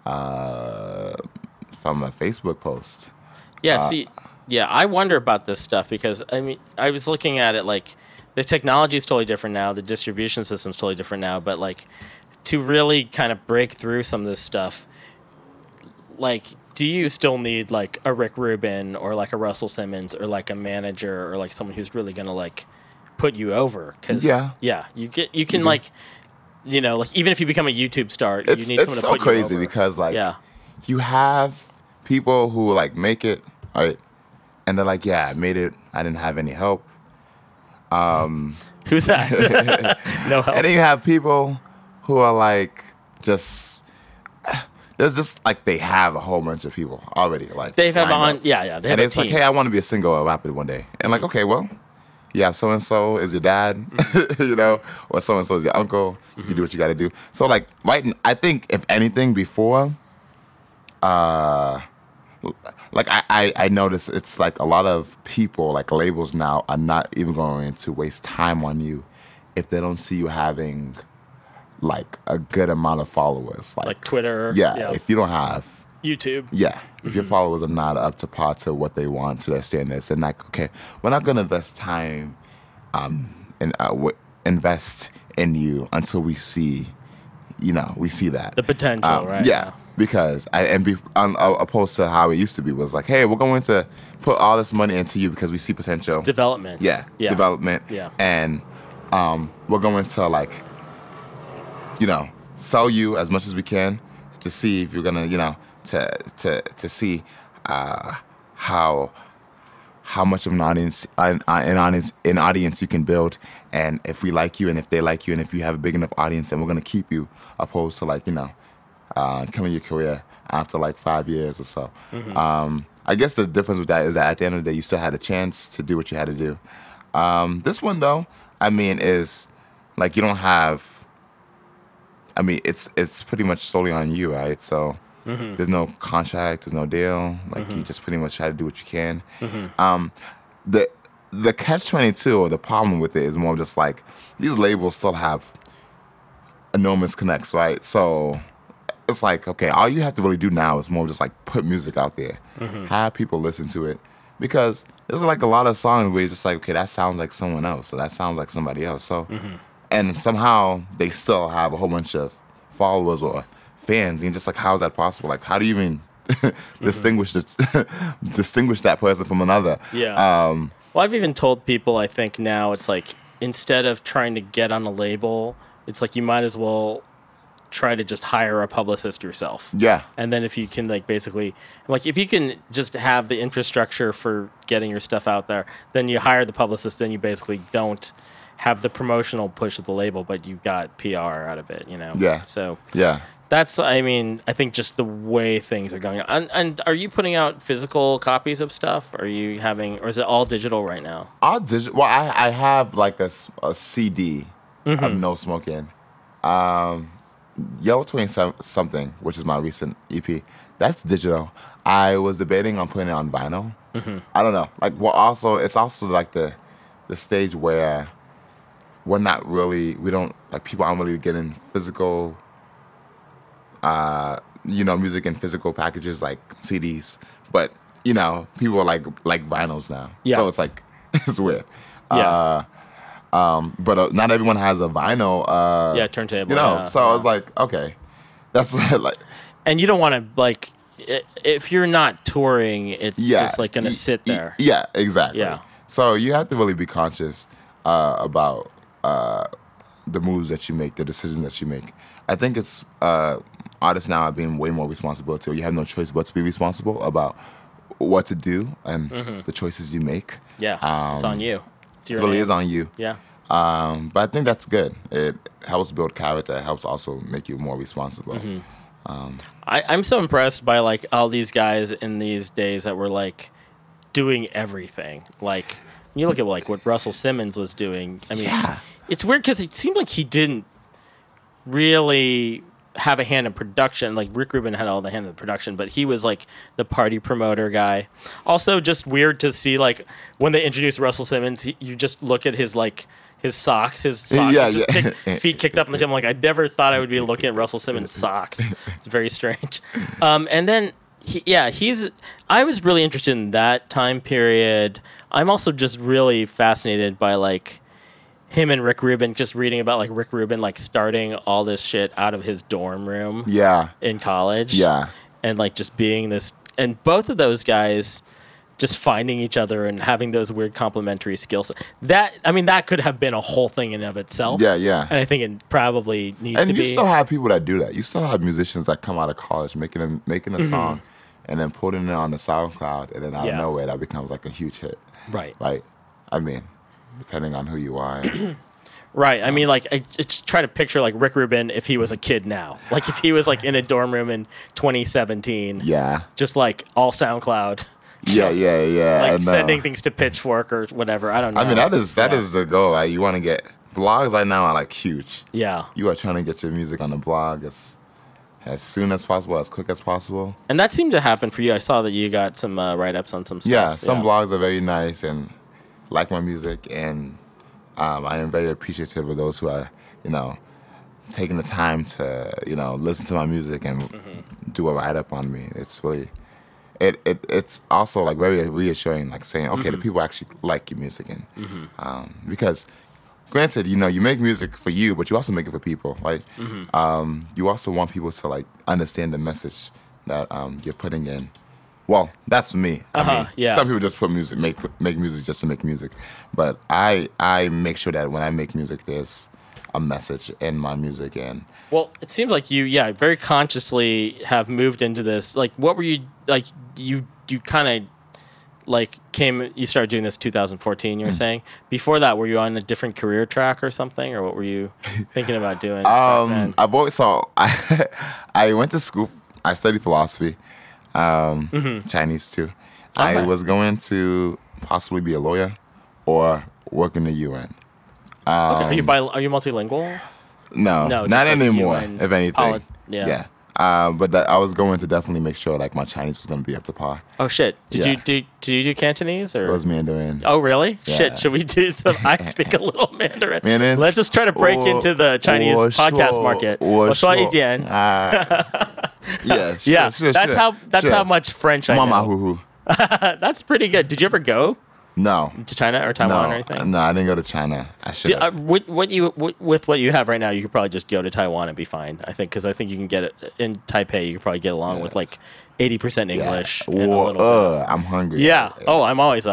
from a Facebook post. I wonder about this stuff because I mean I was looking at it like the technology is totally different now, the distribution system's totally different now, but like to really kind of break through some of this stuff, like do you still need like a Rick Rubin or like a Russell Simmons or like a manager or like someone who's really gonna like put you over? Because you can like, you know, like even if you become a YouTube star, you need someone to put you over. It's so crazy because like you have people who like make it, right, and they're like, I made it, I didn't have any help. Who's that? No help. And then you have people who are like just there's just like they have a whole bunch of people already like they have on they have and a it's team. like, hey, I want to be a single rapper one day, and like, okay, well, so and so is your dad, you know, or so and so is your uncle. You do what you got to do. So like, I think if anything before, like I notice it's like a lot of people, like labels now, are not even going to waste time on you if they don't see you having like a good amount of followers, like Twitter. If you don't have YouTube. If your followers are not up to par to what they want, to their standards, then like, okay, we're not going to invest time and invest in you until we see, we see that. The potential, right? Yeah, because opposed to how it used to be, was like, hey, we're going to put all this money into you because we see potential. Development. Development. Yeah. And we're going to like, sell you as much as we can to see if you're gonna, to see how much of an audience you can build, and if we like you, and if they like you, and if you have a big enough audience, then we're gonna keep you, opposed to like killing your career after like 5 years or so. I guess the difference with that is that at the end of the day, you still had a chance to do what you had to do. This one though, I mean, is like you don't have. I mean, it's pretty much solely on you, right? So there's no contract, there's no deal. Like you just pretty much try to do what you can. The catch-22 or the problem with it is more just like these labels still have enormous connects, right? So it's like, okay, all you have to really do now is more just like put music out there, have people listen to it, because there's like a lot of songs where you're just like, okay, that sounds like someone else, or that sounds like somebody else. So. And somehow they still have a whole bunch of followers or fans, and just like, how is that possible? Like, how do you even distinguish that person from another? Well, I've even told people, I think now it's like, instead of trying to get on a label, it's like you might as well try to just hire a publicist yourself. And then if you can like basically, like if you can just have the infrastructure for getting your stuff out there, then you hire the publicist, then you basically don't have the promotional push of the label, but you got PR out of it, So that's, I mean, I think just the way things are going on. And are you putting out physical copies of stuff? Are you having, or is it all digital right now? All digital. Well, I have like a CD of No Smoking. Yellow 20 something, which is my recent EP. That's digital. I was debating on putting it on vinyl. I don't know. Like, well, also, it's also like the stage where we don't, like, people aren't really getting physical, music in physical packages like CDs. But, people are like vinyls now. So it's like, it's weird. But not everyone has a vinyl. Turntable. So I was like, okay. That's like. And you don't want to, like, if you're not touring, it's just like going to sit there. Yeah, exactly. Yeah. So you have to really be conscious about the moves that you make, the decisions that you make. I think it's artists now are being way more responsible too. You have no choice but to be responsible about what to do and the choices you make. It's on you. It really is on you. Yeah. But I think that's good. It helps build character. It helps also make you more responsible. I'm so impressed by like all these guys in these days that were like doing everything. Like, you look at like what Russell Simmons was doing. I mean, it's weird because it seemed like he didn't really have a hand in production. Like Rick Rubin had all the hand in the production, but he was like the party promoter guy. Also, just weird to see like when they introduced Russell Simmons, you just look at his socks, feet kicked up in the gym. Like I never thought I would be looking at Russell Simmons' socks. It's very strange. And then I was really interested in that time period. I'm also just really fascinated by like him and Rick Rubin, just reading about like Rick Rubin like starting all this shit out of his dorm room in college. Yeah. And like just being this, and both of those guys just finding each other and having those weird complementary skills. That could have been a whole thing in and of itself. Yeah, yeah. And I think it probably needs to be. And you still have people that do that. You still have musicians that come out of college making a song and then putting it on the SoundCloud, and then out of nowhere that becomes like a huge hit. Right. Like, I mean, depending on who you are. Right. I mean, like, I just try to picture, like, Rick Rubin if he was a kid now. Like, if he was, like, in a dorm room in 2017. Yeah. Just, like, all SoundCloud. Yeah. Like, and, sending things to Pitchfork or whatever. I don't know. I mean, that is the goal. Like, you want to get... Blogs right now are, like, huge. Yeah. You are trying to get your music on the blog as soon as possible, as quick as possible. And that seemed to happen for you. I saw that you got some write-ups on some stuff. Yeah, some blogs are very nice and like my music, and I am very appreciative of those who are, taking the time to, listen to my music and do a write-up on me. It's really, it's also like very reassuring, like saying, okay, the people actually like your music, and because, granted, you make music for you, but you also make it for people. Like, you also want people to like understand the message that you're putting in. Well, that's me. I mean, some people just make music just to make music, but I make sure that when I make music, there's a message in my music. And well, it seems like you, very consciously have moved into this. Like, what were you like? You kind of like you started doing this 2014. You were saying before that, were you on a different career track or something, or what were you thinking about doing? I've always I went to school. I studied philosophy. Chinese too. Okay. I was going to possibly be a lawyer or work in the UN. Okay. Are you multilingual? No, not like anymore. If anything, yeah. But I was going to definitely make sure like my Chinese was going to be up to par. Oh shit! Did you do Cantonese or? It was Mandarin. Oh really? Yeah. Shit! Should we do some? I speak a little Mandarin. Mandarin. Let's just try to break into the Chinese podcast market. 我说一点. Yeah. That's how much French I know. That's pretty good. Did you ever go? No. To China or Taiwan or anything? No, I didn't go to China. I should have. With what you have right now, you could probably just go to Taiwan and be fine. I think because you can get it in Taipei. You could probably get along with like 80% English. And a little bit. I'm hungry. Yeah. Oh, I'm always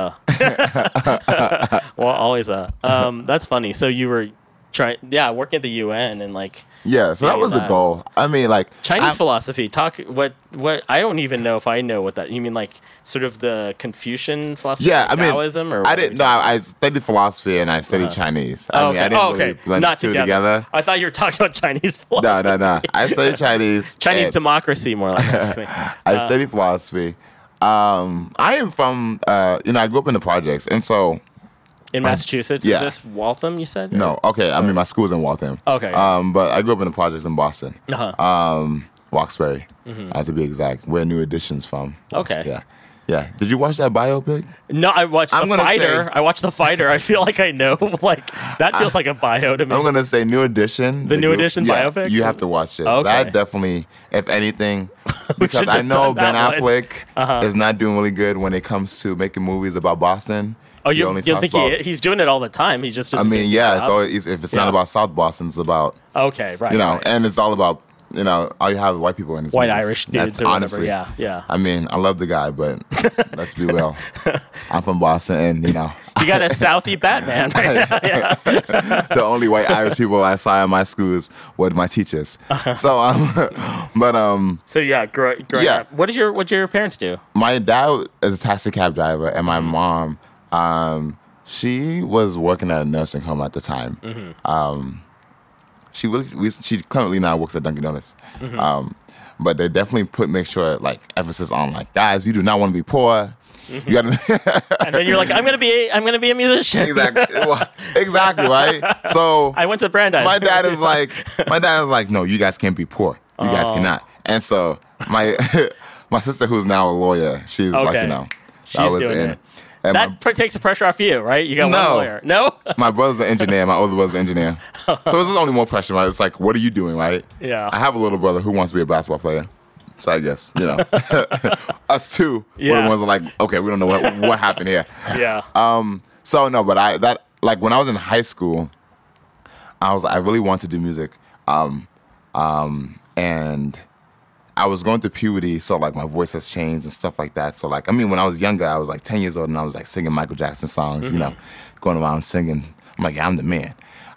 always that's funny. So you were working at the UN and like. Yeah, so that was the goal. I mean, like Chinese philosophy. Talk what I don't even know if I know what that. You mean like sort of the Confucian philosophy? Yeah, I mean, Taoism or I didn't. No, I studied philosophy and I studied Chinese. I didn't really blend the two together. I thought you were talking about Chinese philosophy. No. I studied Chinese. Chinese democracy, more like. I studied philosophy. I am from. I grew up in the projects, and so. In Massachusetts? Is this Waltham, you said? No. Okay. I mean, my school's in Waltham. Okay. But I grew up in the projects in Boston. Roxbury, to be exact. Where New Edition's from. Okay. Yeah. Did you watch that biopic? No, I watched The Fighter. I watched The Fighter. I feel like I know. Like, that feels like a bio to me. I'm going to say New Edition. The New Edition biopic? You have to watch it. Okay. That definitely, if anything, because I know Ben Affleck is not doing really good when it comes to making movies about Boston. Oh, you think he's doing it all the time? He's just. I mean, it's always if it's not about South Boston, it's about. Okay, right. And it's all about all you have white people in his white movies. Irish dudes or honestly, whatever. Yeah. I mean, I love the guy, but let's be real. I'm from Boston, and you got a Southie Batman. Right now, the only white Irish people I saw in my schools were my teachers. So, So growing up, what did your parents do? My dad is a taxi cab driver, and my mom. She was working at a nursing home at the time. She currently now works at Dunkin' Donuts. But they definitely make sure like emphasis on like, guys, you do not want to be poor. You gotta and then you're like, I'm gonna be a musician. Exactly, right? So I went to Brandeis. My dad is like, no, you guys can't be poor. You guys cannot. And so my my sister, who's now a lawyer, she's like, you know, she's doing it. And that takes the pressure off you, right? You got one lawyer. No? My brother's an engineer. My older brother's an engineer. So this is only more pressure, right? It's like, what are you doing, right? Yeah. I have a little brother who wants to be a basketball player. So I guess, you know, us two were the ones that are like, okay, we don't know what happened here. Yeah. So no, but when I was in high school, I really wanted to do music. And I was going through puberty, so like my voice has changed and stuff like that. So like, I mean, when I was younger, I was like 10 years old and I was like singing Michael Jackson songs, you know, going around singing. I'm like, yeah, I'm the man.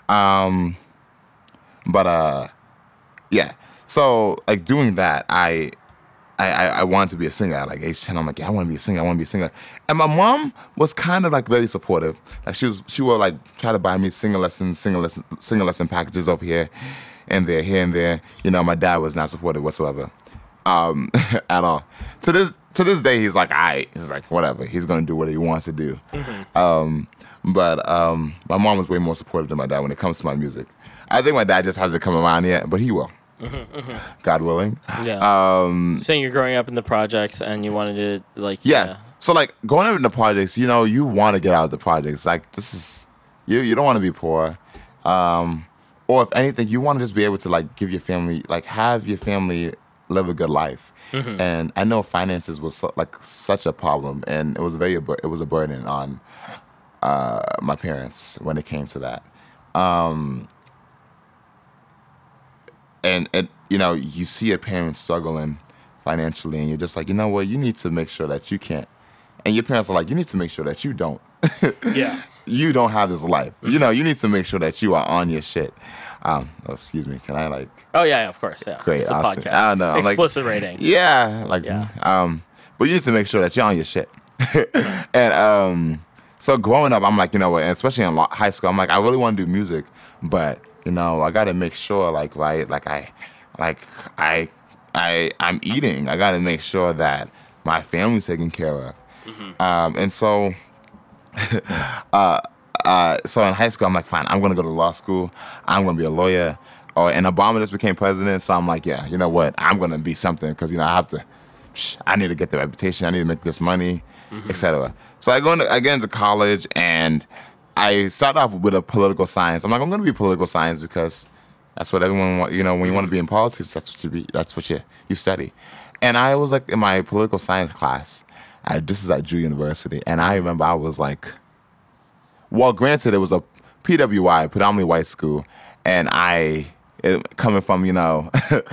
Yeah. So like doing that, I wanted to be a singer at like age 10. I'm like, yeah, I want to be a singer. And my mom was kind of like very supportive. Like she would like try to buy me singer lesson packages over here and there. You know, my dad was not supportive whatsoever. At all. To this day, he's like, he's like, whatever. He's gonna do what he wants to do. But my mom was way more supportive than my dad when it comes to my music. I think my dad just hasn't come around yet, but he will. God willing. Yeah. Saying you're growing up in the projects and you wanted to like. Yeah. So like growing up in the projects, you know, you want to get out of the projects. Like this is you don't want to be poor. Or if anything, you want to just be able to like give your family, like have your family live a good life. And I know finances was like such a problem, and it was a burden on my parents when it came to that. And you know, you see a parent struggling financially, and you're just like, you know what, you need to make sure that you can't. And your parents are like, you need to make sure that you don't. Yeah. You don't have this life. You know, you need to make sure that you are on your shit. Excuse me, can I like? Oh yeah, of course, yeah. Great, it's a awesome. podcast. I don't know. Explicit rating. Yeah, like, but you need to make sure that you're on your shit. And so growing up, I'm like, you know what, and especially in high school, I'm like, I really want to do music, but you know, I got to make sure, like, right, like I'm eating. I got to make sure that my family's taken care of. And so. So in high school, I'm like, fine, I'm going to go to law school. I'm going to be a lawyer. And Obama just became president. So I'm like, yeah, you know what? I'm going to be something because, you know, I need to get the reputation. I need to make this money, etc. So I get into college and I started off with a political science. I'm like, I'm going to be political science because that's what everyone wants. You know, when you want to be in politics, that's what you study. And I was like in my political science class. This is at Drew University. And I remember I was like, well, granted, it was a PWI, predominantly white school, and coming from, you know,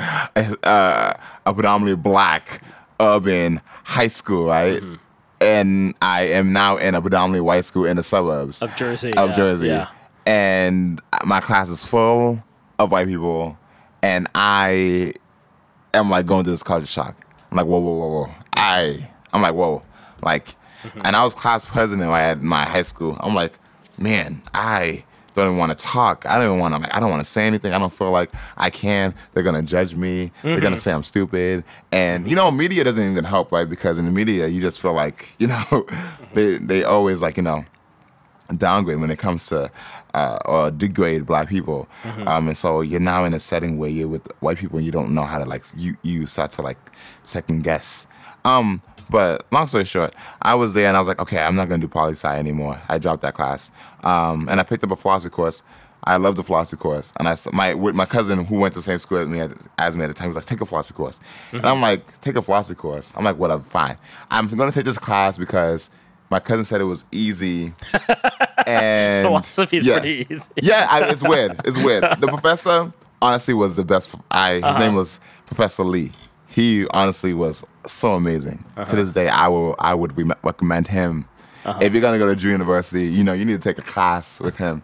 a predominantly black urban high school, right? And I am now in a predominantly white school in the suburbs of Jersey. Yeah. And my class is full of white people, and I am like going through this culture shock. I'm like, whoa. I'm like, whoa. Like, and I was class president at my high school. I'm like, man, I don't even want to talk. I don't want to say anything. I don't feel like I can. They're going to judge me. They're going to say I'm stupid. And, you know, media doesn't even help, right? Because in the media, you just feel like, you know, they always, like, you know, downgrade when it comes to or degrade black people. And so you're now in a setting where you're with white people and you don't know how to, like, you start to, like, second guess. But long story short, I was there and I was like, okay, I'm not going to do poli-sci anymore. I dropped that class. And I picked up a philosophy course. I loved the philosophy course. And my cousin who went to the same school as me at the time was like, take a philosophy course. And I'm like, take a philosophy course? I'm like, whatever, fine. I'm going to take this class because my cousin said it was easy. And philosophy's pretty easy. It's weird. It's weird. The professor honestly was the best. His name was Professor Lee. He honestly was so amazing. To this day, I would recommend him. If you're gonna go to Drew University, you know, you need to take a class with him.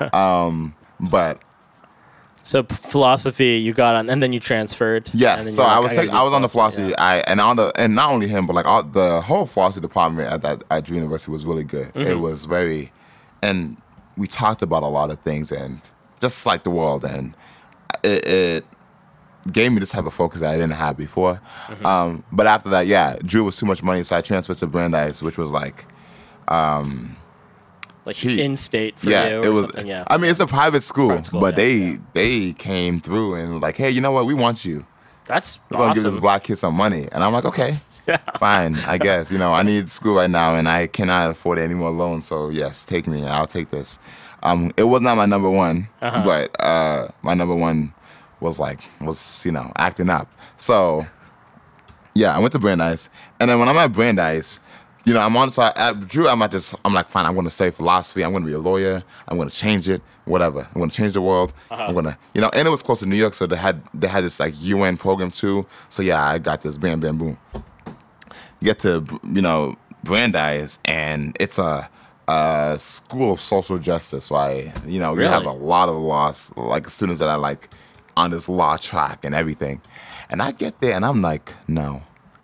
But so philosophy you got on, and then you transferred. Yeah. And then so I was on the philosophy. Yeah. And not only him, but like the whole philosophy department at Drew University was really good. It was very, and we talked about a lot of things and just like the world, and it gave me this type of focus that I didn't have before. But after that, Drew was too much money, so I transferred to Brandeis, which was like cheap. In-state for you or it was, something, I mean, it's a private school, but they came through and like, hey, you know what? We want you. That's we're gonna give awesome. this black kid some money. And I'm like, okay, fine, I guess. You know, I need school right now, and I cannot afford any more loans. So yes, take me. I'll take this. It was not my number one, but my number one was acting up. So yeah, I went to Brandeis, and then when I'm at Brandeis, you know, I'm like, fine, I'm going to study philosophy. I'm going to be a lawyer. I'm going to change it, whatever. I'm going to change the world. I'm going to, you know, and it was close to New York, so they had this like UN program too. So yeah, I got this, bam, bam, boom. You get to, you know, Brandeis, and it's a school of social justice, right? You know, Really? you have a lot of laws, like students that are like on this law track and everything. And I get there, and I'm like, no.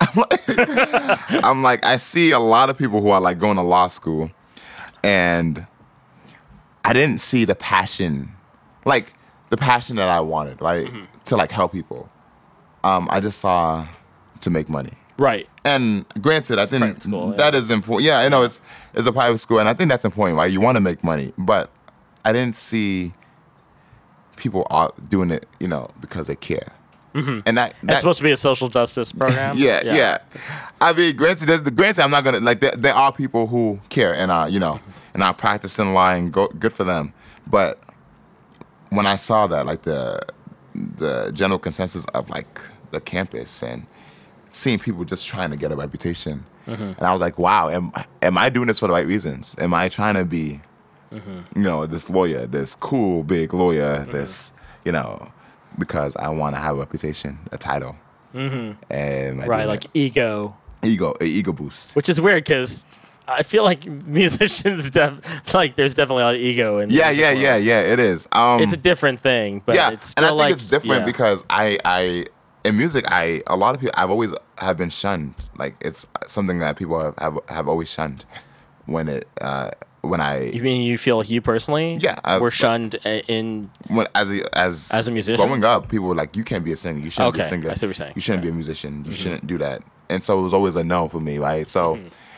I'm like, I see a lot of people who are like going to law school, and I didn't see the passion that I wanted, right? To like help people. I just saw to make money. Right. And granted, I think Private school, that is important. Yeah, I know it's a private school, and I think that's important, right? You want to make money, but I didn't see people doing it, you know, because they care. And that's supposed to be a social justice program. Yeah. I mean, granted, I'm not gonna like. There are people who care and are, you know, and are practicing law, and good for them. But when I saw that, like the general consensus of like the campus and seeing people just trying to get a reputation, and I was like, wow, am I doing this for the right reasons? Am I trying to be, you know, this lawyer, this cool big lawyer, this, you know, because I want to have a reputation, a title, and Right, like ego boost, which is weird because I feel like musicians there's definitely a lot of ego in the music world. It is. It's a different thing, but it's still and I think it's different because I in music a lot of people I've always have been shunned. Like it's something that people have always shunned when I. You mean you feel you personally? Yeah, were shunned in as a musician. Growing up, people were like, "You can't be a singer. You shouldn't be a singer. I see what you're saying. You shouldn't be a musician. You shouldn't do that." And so it was always a no for me, right? So,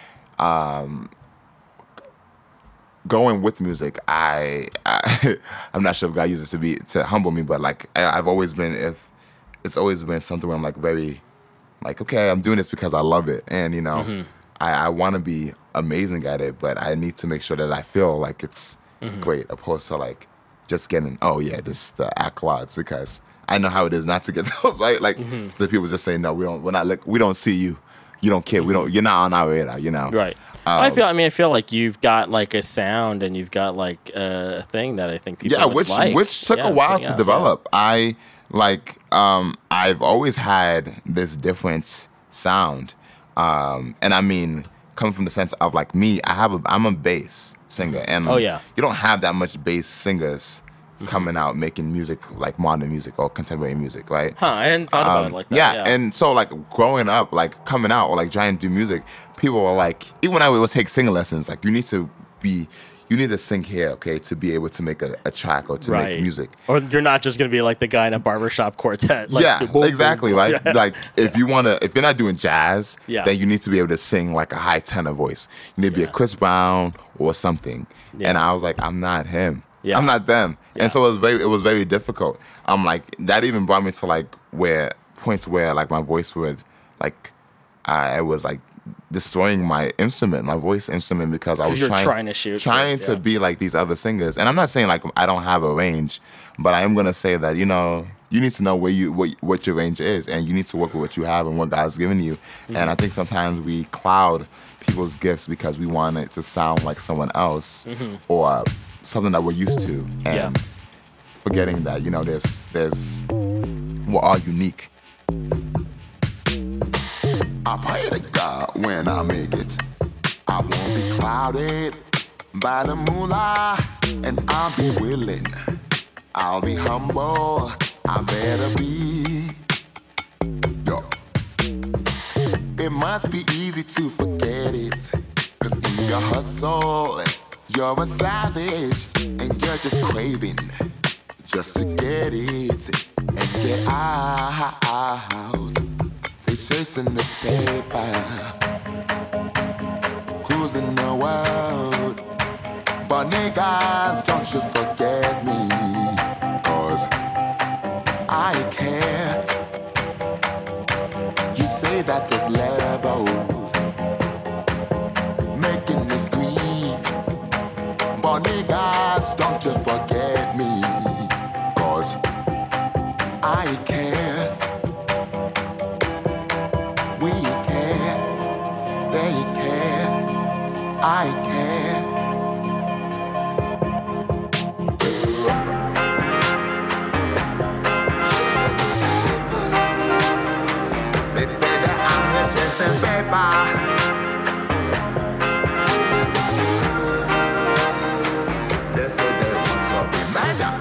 going with music, I'm not sure if God uses to humble me, but like I've always been it's always been something where I'm like very, like, okay, I'm doing this because I love it, and you know. I want to be amazing at it, but I need to make sure that I feel like it's great, opposed to like just getting, the accolades, because I know how it is not to get those, right? Like the people just say, no, we don't see you, you don't care, you're not on our radar, you know? Right. I feel like you've got like a sound and you've got like a thing that I think people would like. Which took a while to develop. Yeah. I've always had this different sound. And I mean, coming from the sense of like me, I'm a bass singer, and you don't have that much bass singers coming out making music like modern music or contemporary music, right? I hadn't thought about it like that. Yeah, and so like growing up, like coming out or like trying to do music, people were like, even when I would take singing lessons, like you need to sing here, okay, to be able to make a track or to make music. Or you're not just going to be like the guy in a barbershop quartet. Like, exactly, right? Yeah. Like if you're not doing jazz, then you need to be able to sing like a high tenor voice. You need to be a Chris Brown or something. Yeah. And I was like, I'm not him. Yeah. I'm not them. Yeah. And so it was very difficult. Like that even brought me to like points where like my voice would like I was like destroying my voice instrument, because I was trying to be like these other singers. And I'm not saying like I don't have a range, but I am gonna say that, you know, you need to know what your range is, and you need to work with what you have and what God's given you. And I think sometimes we cloud people's gifts because we want it to sound like someone else or something that we're used to, and forgetting that, you know, we're all unique. I pray to God when I make it, I won't be clouded by the moonlight, and I'll be willing, I'll be humble, I better be. Yo. It must be easy to forget it, 'cause in your hustle, you're a savage, and you're just craving just to get it and get out. They chasing this paper, cruising the world. But niggas, don't you forget me, 'cause I care. I care. We care. They care. I care. They say that I'm the Jason paper. They say they want to be mad.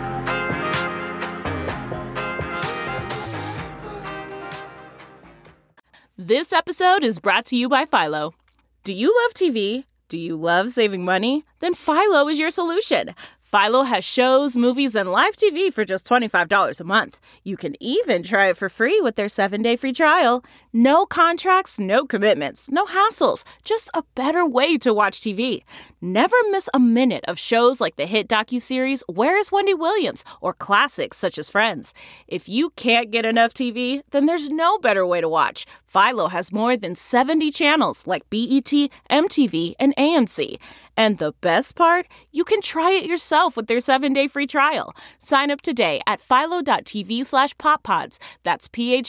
This episode is brought to you by Philo. Do you love TV? Do you love saving money? Then Philo is your solution. Philo has shows, movies, and live TV for just $25 a month. You can even try it for free with their 7-day free trial. No contracts, no commitments, no hassles. Just a better way to watch TV. Never miss a minute of shows like the hit docuseries Where is Wendy Williams? Or classics such as Friends. If you can't get enough TV, then there's no better way to watch. Philo has more than 70 channels like BET, MTV, and AMC. And the best part? You can try it yourself with their 7-day free trial. Sign up today at philo.tv/poppods. That's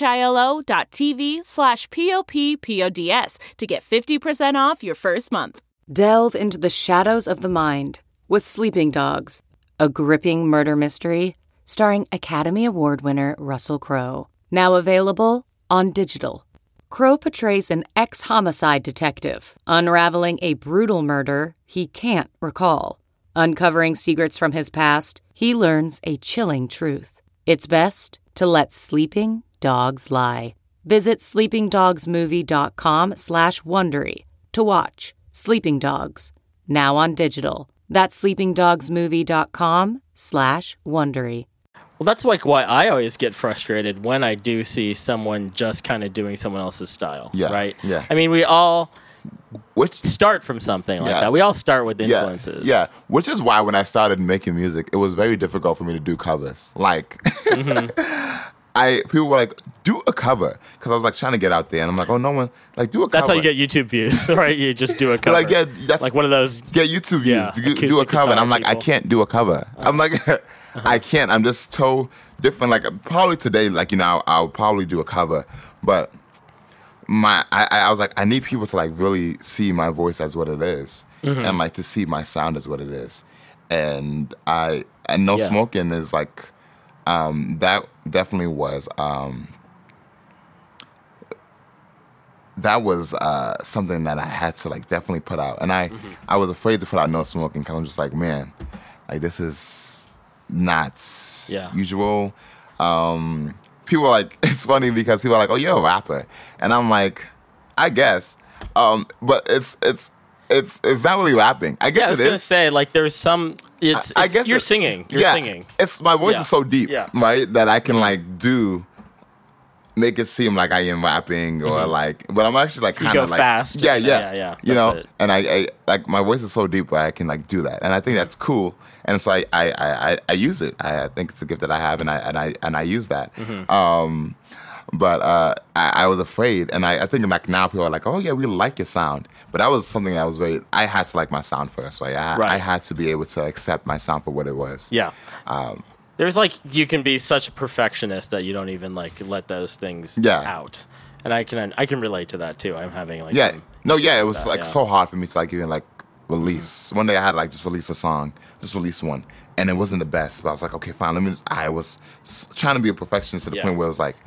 philo.tv/poppods to get 50% off your first month. Delve into the shadows of the mind with Sleeping Dogs, a gripping murder mystery starring Academy Award winner Russell Crowe. Now available on digital. Crowe portrays an ex-homicide detective, unraveling a brutal murder he can't recall. Uncovering secrets from his past, he learns a chilling truth. It's best to let sleeping dogs lie. Visit sleepingdogsmovie.com/Wondery to watch Sleeping Dogs, now on digital. That's sleepingdogsmovie.com/Wondery. Well, that's like why I always get frustrated when I do see someone just kind of doing someone else's style, right? Yeah. I mean, we all start from something like that. We all start with influences. Yeah, which is why when I started making music, it was very difficult for me to do covers. Like, people were like, do a cover. Because I was like trying to get out there. And I'm like, oh, no one, like, do a cover. That's how you get YouTube views, right? You just do a cover. Like, yeah, that's like one of those. Get YouTube views. Do a cover. And I'm like, I can't do a cover. I'm like, I can't. I'm just so different. Like, probably today, like, you know, I'll probably do a cover. But I was like, I need people to, like, really see my voice as what it is. And, like, to see my sound as what it is. And No Smoking is, like, that definitely was, that was something that I had to, like, definitely put out. And I was afraid to put out No Smoking because I'm just like, man, like, this is not usual. People are like, it's funny because people are like, oh, you're a rapper. And I'm like, I guess. But it's not really rapping. I guess I was going to say, like, there's some, I guess you're singing. You're singing. It's, my voice is so deep, right, that I can, like, make it seem like I am rapping or like, but I'm actually like kind of like fast. Yeah. You know, and I like my voice is so deep where I can like do that, and I think that's cool. And so I use it. I think it's a gift that I have, and I use that. But I was afraid, and I think like now people are like, oh yeah, we like your sound. But that was something that was I had to like my sound first, right? I had to be able to accept my sound for what it was. Yeah. There's like, you can be such a perfectionist that you don't even like let those things out. And I can relate to that too. I'm having like it was like so hard for me to like even like release. One day I had like just release a song, just release one, and it wasn't the best. But I was like, okay, fine. I was trying to be a perfectionist to the point where it was like,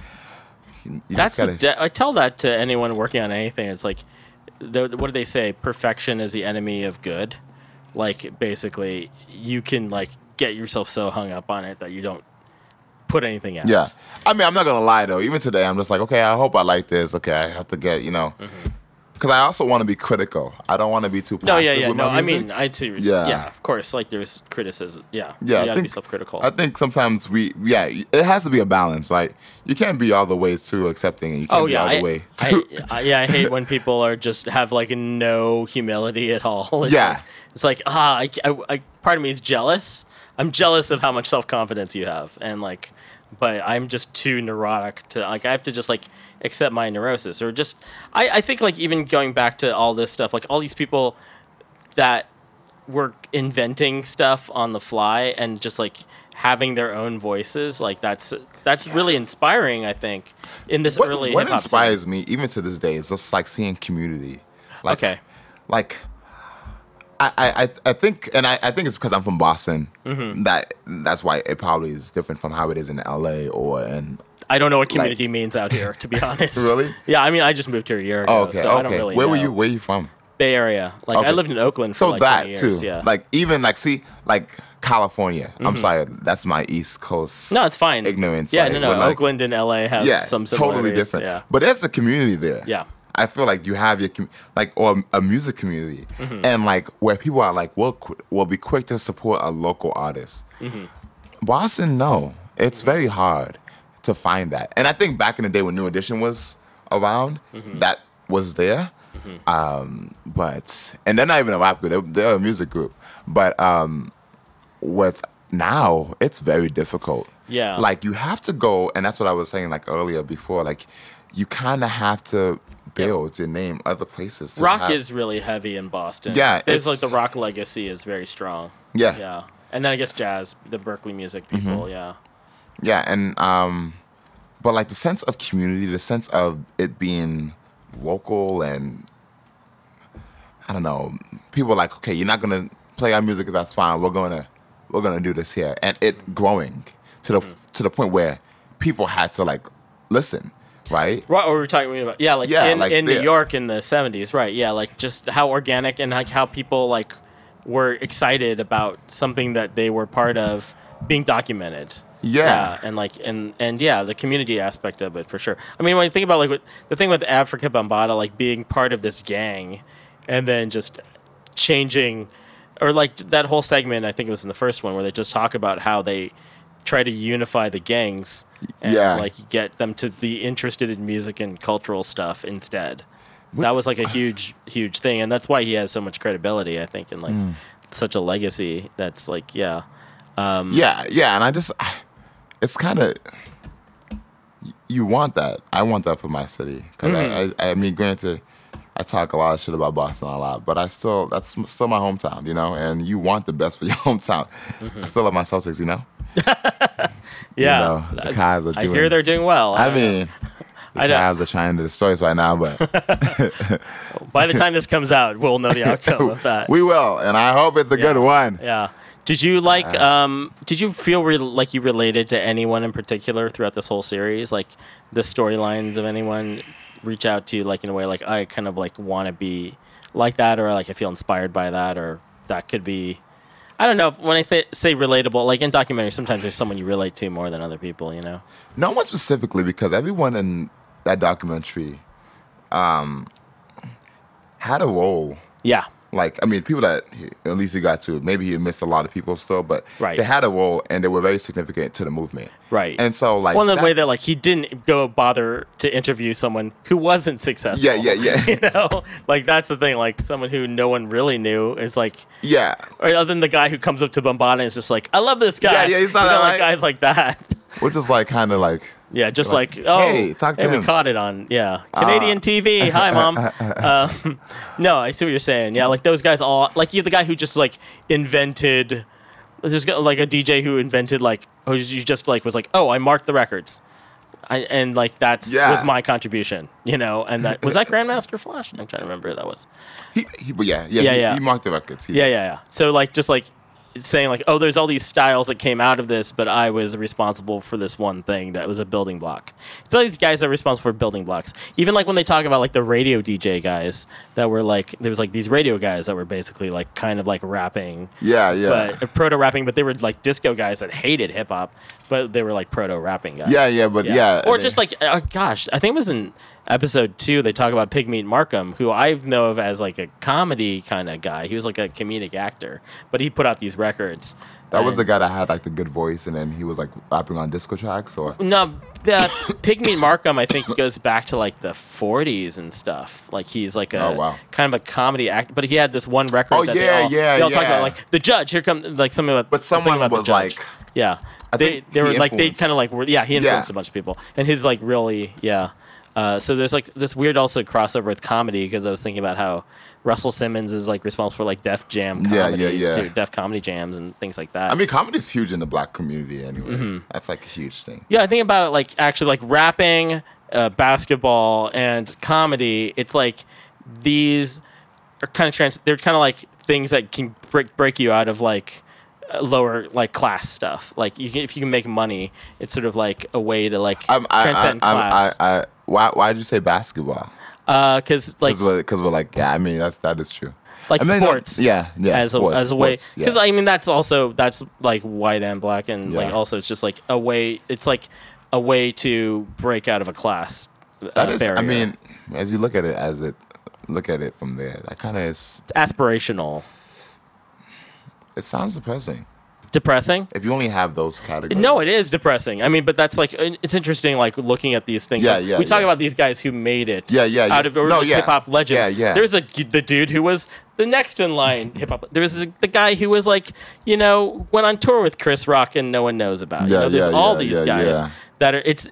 I tell that to anyone working on anything. It's like, what do they say? Perfection is the enemy of good. Like, basically, you can like get yourself so hung up on it that you don't put anything out. Yeah. I mean, I'm not going to lie, though. Even today, I'm just like, okay, I hope I like this. Okay, I have to get, you know. Because I also want to be critical. I don't want to be too passive with my music. I too. Yeah, of course. Like, there's criticism. Yeah, you got to be self-critical. I think sometimes it has to be a balance. Like, you can't be all the way too accepting, and you can't be all the way too... I hate when people are just have, like, no humility at all. It's like, part of me is jealous. I'm jealous of how much self-confidence you have. And, like, but I'm just too neurotic to, like, I have to just, like, accept my neurosis. Or just, I think, like, even going back to all this stuff, like, all these people that were inventing stuff on the fly and just like having their own voices. Like that's really inspiring, I think, in this early hip-hop What inspires me, even to this day, is just like seeing community. Like, okay. Like, I think, and I think it's because I'm from Boston, that's why it probably is different from how it is in LA or in. I don't know what community means out here, to be honest. Really? Yeah, I mean, I just moved here a year ago, so I don't really know. Where are you from? Bay Area. Like, I lived in Oakland for like 20 years. So that, too. Yeah. Like, even, like, California. I'm sorry, that's my East Coast ignorance. Yeah, no. Oakland and LA have some similarities. Totally different. Yeah. But there's a community there. Yeah. I feel like you have your, or a music community. And, like, where people are, like, will be quick to support a local artist. Boston, no. It's very hard to find that. And I think back in the day when New Edition was around, that was there. But and they're not even a rap group; they're a music group. But with now, it's very difficult. Yeah, like you have to go, and that's what I was saying like earlier before. Like you kind of have to build your name other places. Rock is really heavy in Boston. Yeah, it's like the rock legacy is very strong. Yeah, yeah, and then I guess jazz, the Berkeley music people. Yeah, yeah, and but like the sense of community, the sense of it being local, and I don't know, people are like, okay, you're not gonna play our music, that's fine. We're gonna do this here, and it growing to the point where people had to like listen, right? Right, what we were talking about, in New York in the 70s, right? Yeah, like just how organic and like how people like were excited about something that they were part of being documented. Yeah, and like and yeah, the community aspect of it for sure. I mean, when you think about like the thing with Afrika Bambaataa, like being part of this gang, and then just changing, or like that whole segment, I think it was in the first one where they just talk about how they try to unify the gangs and like get them to be interested in music and cultural stuff instead. That was like a huge thing, and that's why he has so much credibility, I think, and like such a legacy. That's like and I just. It's kind of, you want that. I want that for my city. Because I mean, granted, I talk a lot of shit about Boston a lot, but that's still my hometown, you know? And you want the best for your hometown. I still love my Celtics, you know? Yeah. You know, the Cavs are doing, I hear they're doing well. I mean, the Cavs are trying to destroy us right now, but. By the time this comes out, we'll know the outcome of that. We will, and I hope it's a good one. Yeah. Did you like? Did you feel like you related to anyone in particular throughout this whole series? Like the storylines of anyone reach out to you, like in a way, like I kind of like want to be like that, or like I feel inspired by that, or that could be. I don't know. When I say relatable, like in documentaries, sometimes there's someone you relate to more than other people. You know. No one specifically, because everyone in that documentary had a role. Yeah. Like, I mean, people that at least he got to, maybe he missed a lot of people still, but they had a role and they were very significant to the movement. Right. And so, like. Well, in the way that, like, he didn't go bother to interview someone who wasn't successful. Yeah. You know? Like, that's the thing. Like, someone who no one really knew is like. Yeah. Or other than the guy who comes up to Bambaataa and is just like, I love this guy. Yeah, you saw that, like right? guys like that. Which is, like, kind of like. Yeah, just like hey, talk to him. We caught it on, Canadian TV. Hi, Mom. No, I see what you're saying. Yeah, like those guys all, like you're the guy who just like invented, there's like a DJ who invented like, who just like was like, oh, I marked the records. And like that was my contribution, you know, and that was that Grandmaster Flash? I'm trying to remember who that was. He marked the records. Yeah. So like, just like, saying like, oh, there's all these styles that came out of this, but I was responsible for this one thing that was a building block. It's all these guys that are responsible for building blocks. Even like when they talk about like the radio DJ guys that were like, there was like these radio guys that were basically like kind of like rapping. Yeah. But proto rapping, but they were like disco guys that hated hip hop, but they were like proto rapping guys. Yeah. Or just like, gosh, I think it was in episode 2, they talk about Pigmeat Markham, who I know of as like a comedy kind of guy. He was like a comedic actor, but he put out these records. That was the guy that had like the good voice, and then he was like rapping on disco tracks, or no? Pigmeat Markham, I think, goes back to like the 40s and stuff. Like he's like a kind of a comedy actor, but he had this one record. They all talk about like the judge. Here comes like something about. But someone was like, they were like they kind of like were he influenced a bunch of people, and his like really So there's like this weird also crossover with comedy because I was thinking about how Russell Simmons is like responsible for like Def Jam comedy, too, Def Comedy Jams and things like that. I mean, comedy is huge in the black community anyway. Mm-hmm. That's like a huge thing. Yeah, I think about it like actually like rapping, basketball, and comedy. It's like these are kind of they're kind of like things that can break you out of like lower like class stuff. Like if you can make money, it's sort of like a way to like transcend class. Why did you say basketball? Because we're like, yeah, I mean that is true. Like sports, as a way. Because I mean that's like white and black, and like also it's just like a way. It's like a way to break out of a class barrier. I mean, as you look at it from there, that kind of is. It's aspirational. It sounds depressing. Depressing? If you only have those categories. No, it is depressing. I mean, but that's like, it's interesting, like looking at these things. We talk about these guys who made it. Out of hip hop legends. There's the dude who was the next in line hip hop. There's the guy who was like, went on tour with Chris Rock and no one knows about. There's all these guys that are. It's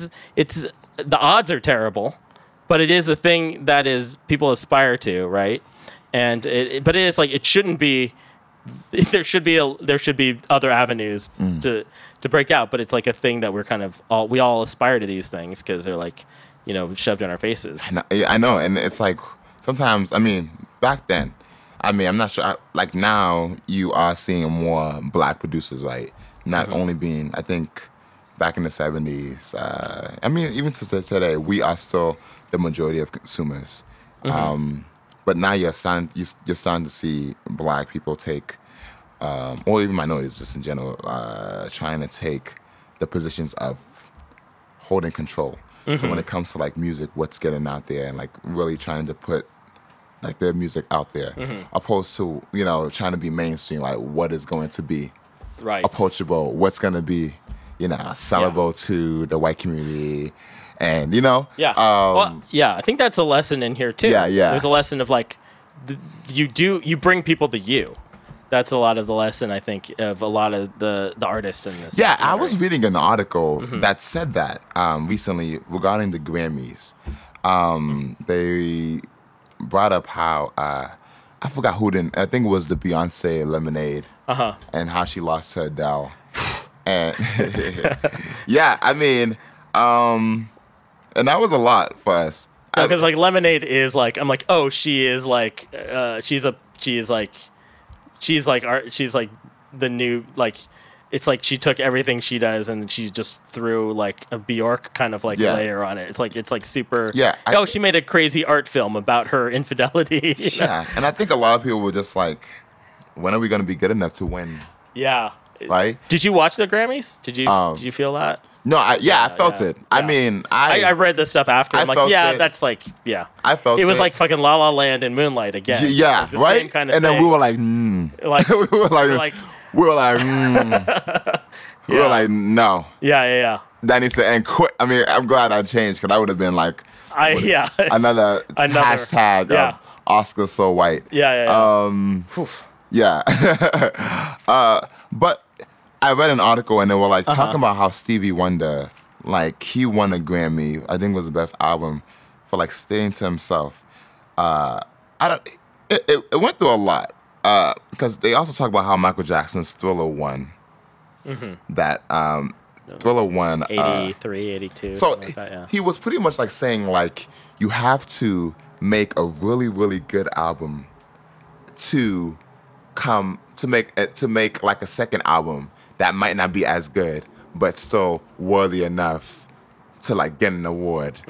the odds are terrible, but it is a thing that is people aspire to, right? And but it is like it shouldn't be. There should be other avenues to break out, but it's like a thing that we're kind of we all aspire to these things because they're like shoved in our faces. I know, and it's like sometimes. I mean, back then, I mean, I'm not sure. Like now, you are seeing more black producers, right? Not only being, I think, back in the 70s. I mean, even to today, we are still the majority of consumers. But now you're starting to see black people take, or even minorities just in general, trying to take the positions of holding control. So when it comes to like music, what's getting out there and like really trying to put like their music out there, opposed to trying to be mainstream, like what is going to be approachable, what's going to be sellable to the white community. And I think that's a lesson in here too. There's a lesson of like you bring people to you. That's a lot of the lesson, I think, of a lot of the artists in this. Yeah, I was reading an article that said that recently regarding the Grammys. They brought up how I forgot who didn't. I think it was the Beyonce Lemonade, and how she lost to Adele. And I mean. And that was a lot for us. Because like Lemonade is like I'm like she's like the new like it's like she took everything she does and she just threw like a Bjork kind of like layer on it. It's like super. Yeah. She made a crazy art film about her infidelity. Yeah, and I think a lot of people were just like, when are we going to be good enough to win? Yeah. Right. Did you watch the Grammys? Did you feel that? No, I felt it. Yeah. I mean, I read this stuff after. I'm like, that's like, I felt it. It was like fucking La La Land and Moonlight again. Yeah, like the right? Same kind of and thing. Then we were like, we were like, no. Yeah. That needs to end quick. I mean, I'm glad I changed because I would have been like, another hashtag of Oscar so white. Yeah. But I read an article and they were like talking about how Stevie Wonder, like he won a Grammy. I think it was the best album for like Staying to Himself. It went through a lot because they also talk about how Michael Jackson's Thriller won. That Thriller won 83, 82. So like that, he was pretty much like saying like you have to make a really really good album to make like a second album that might not be as good but still worthy enough to like get an award.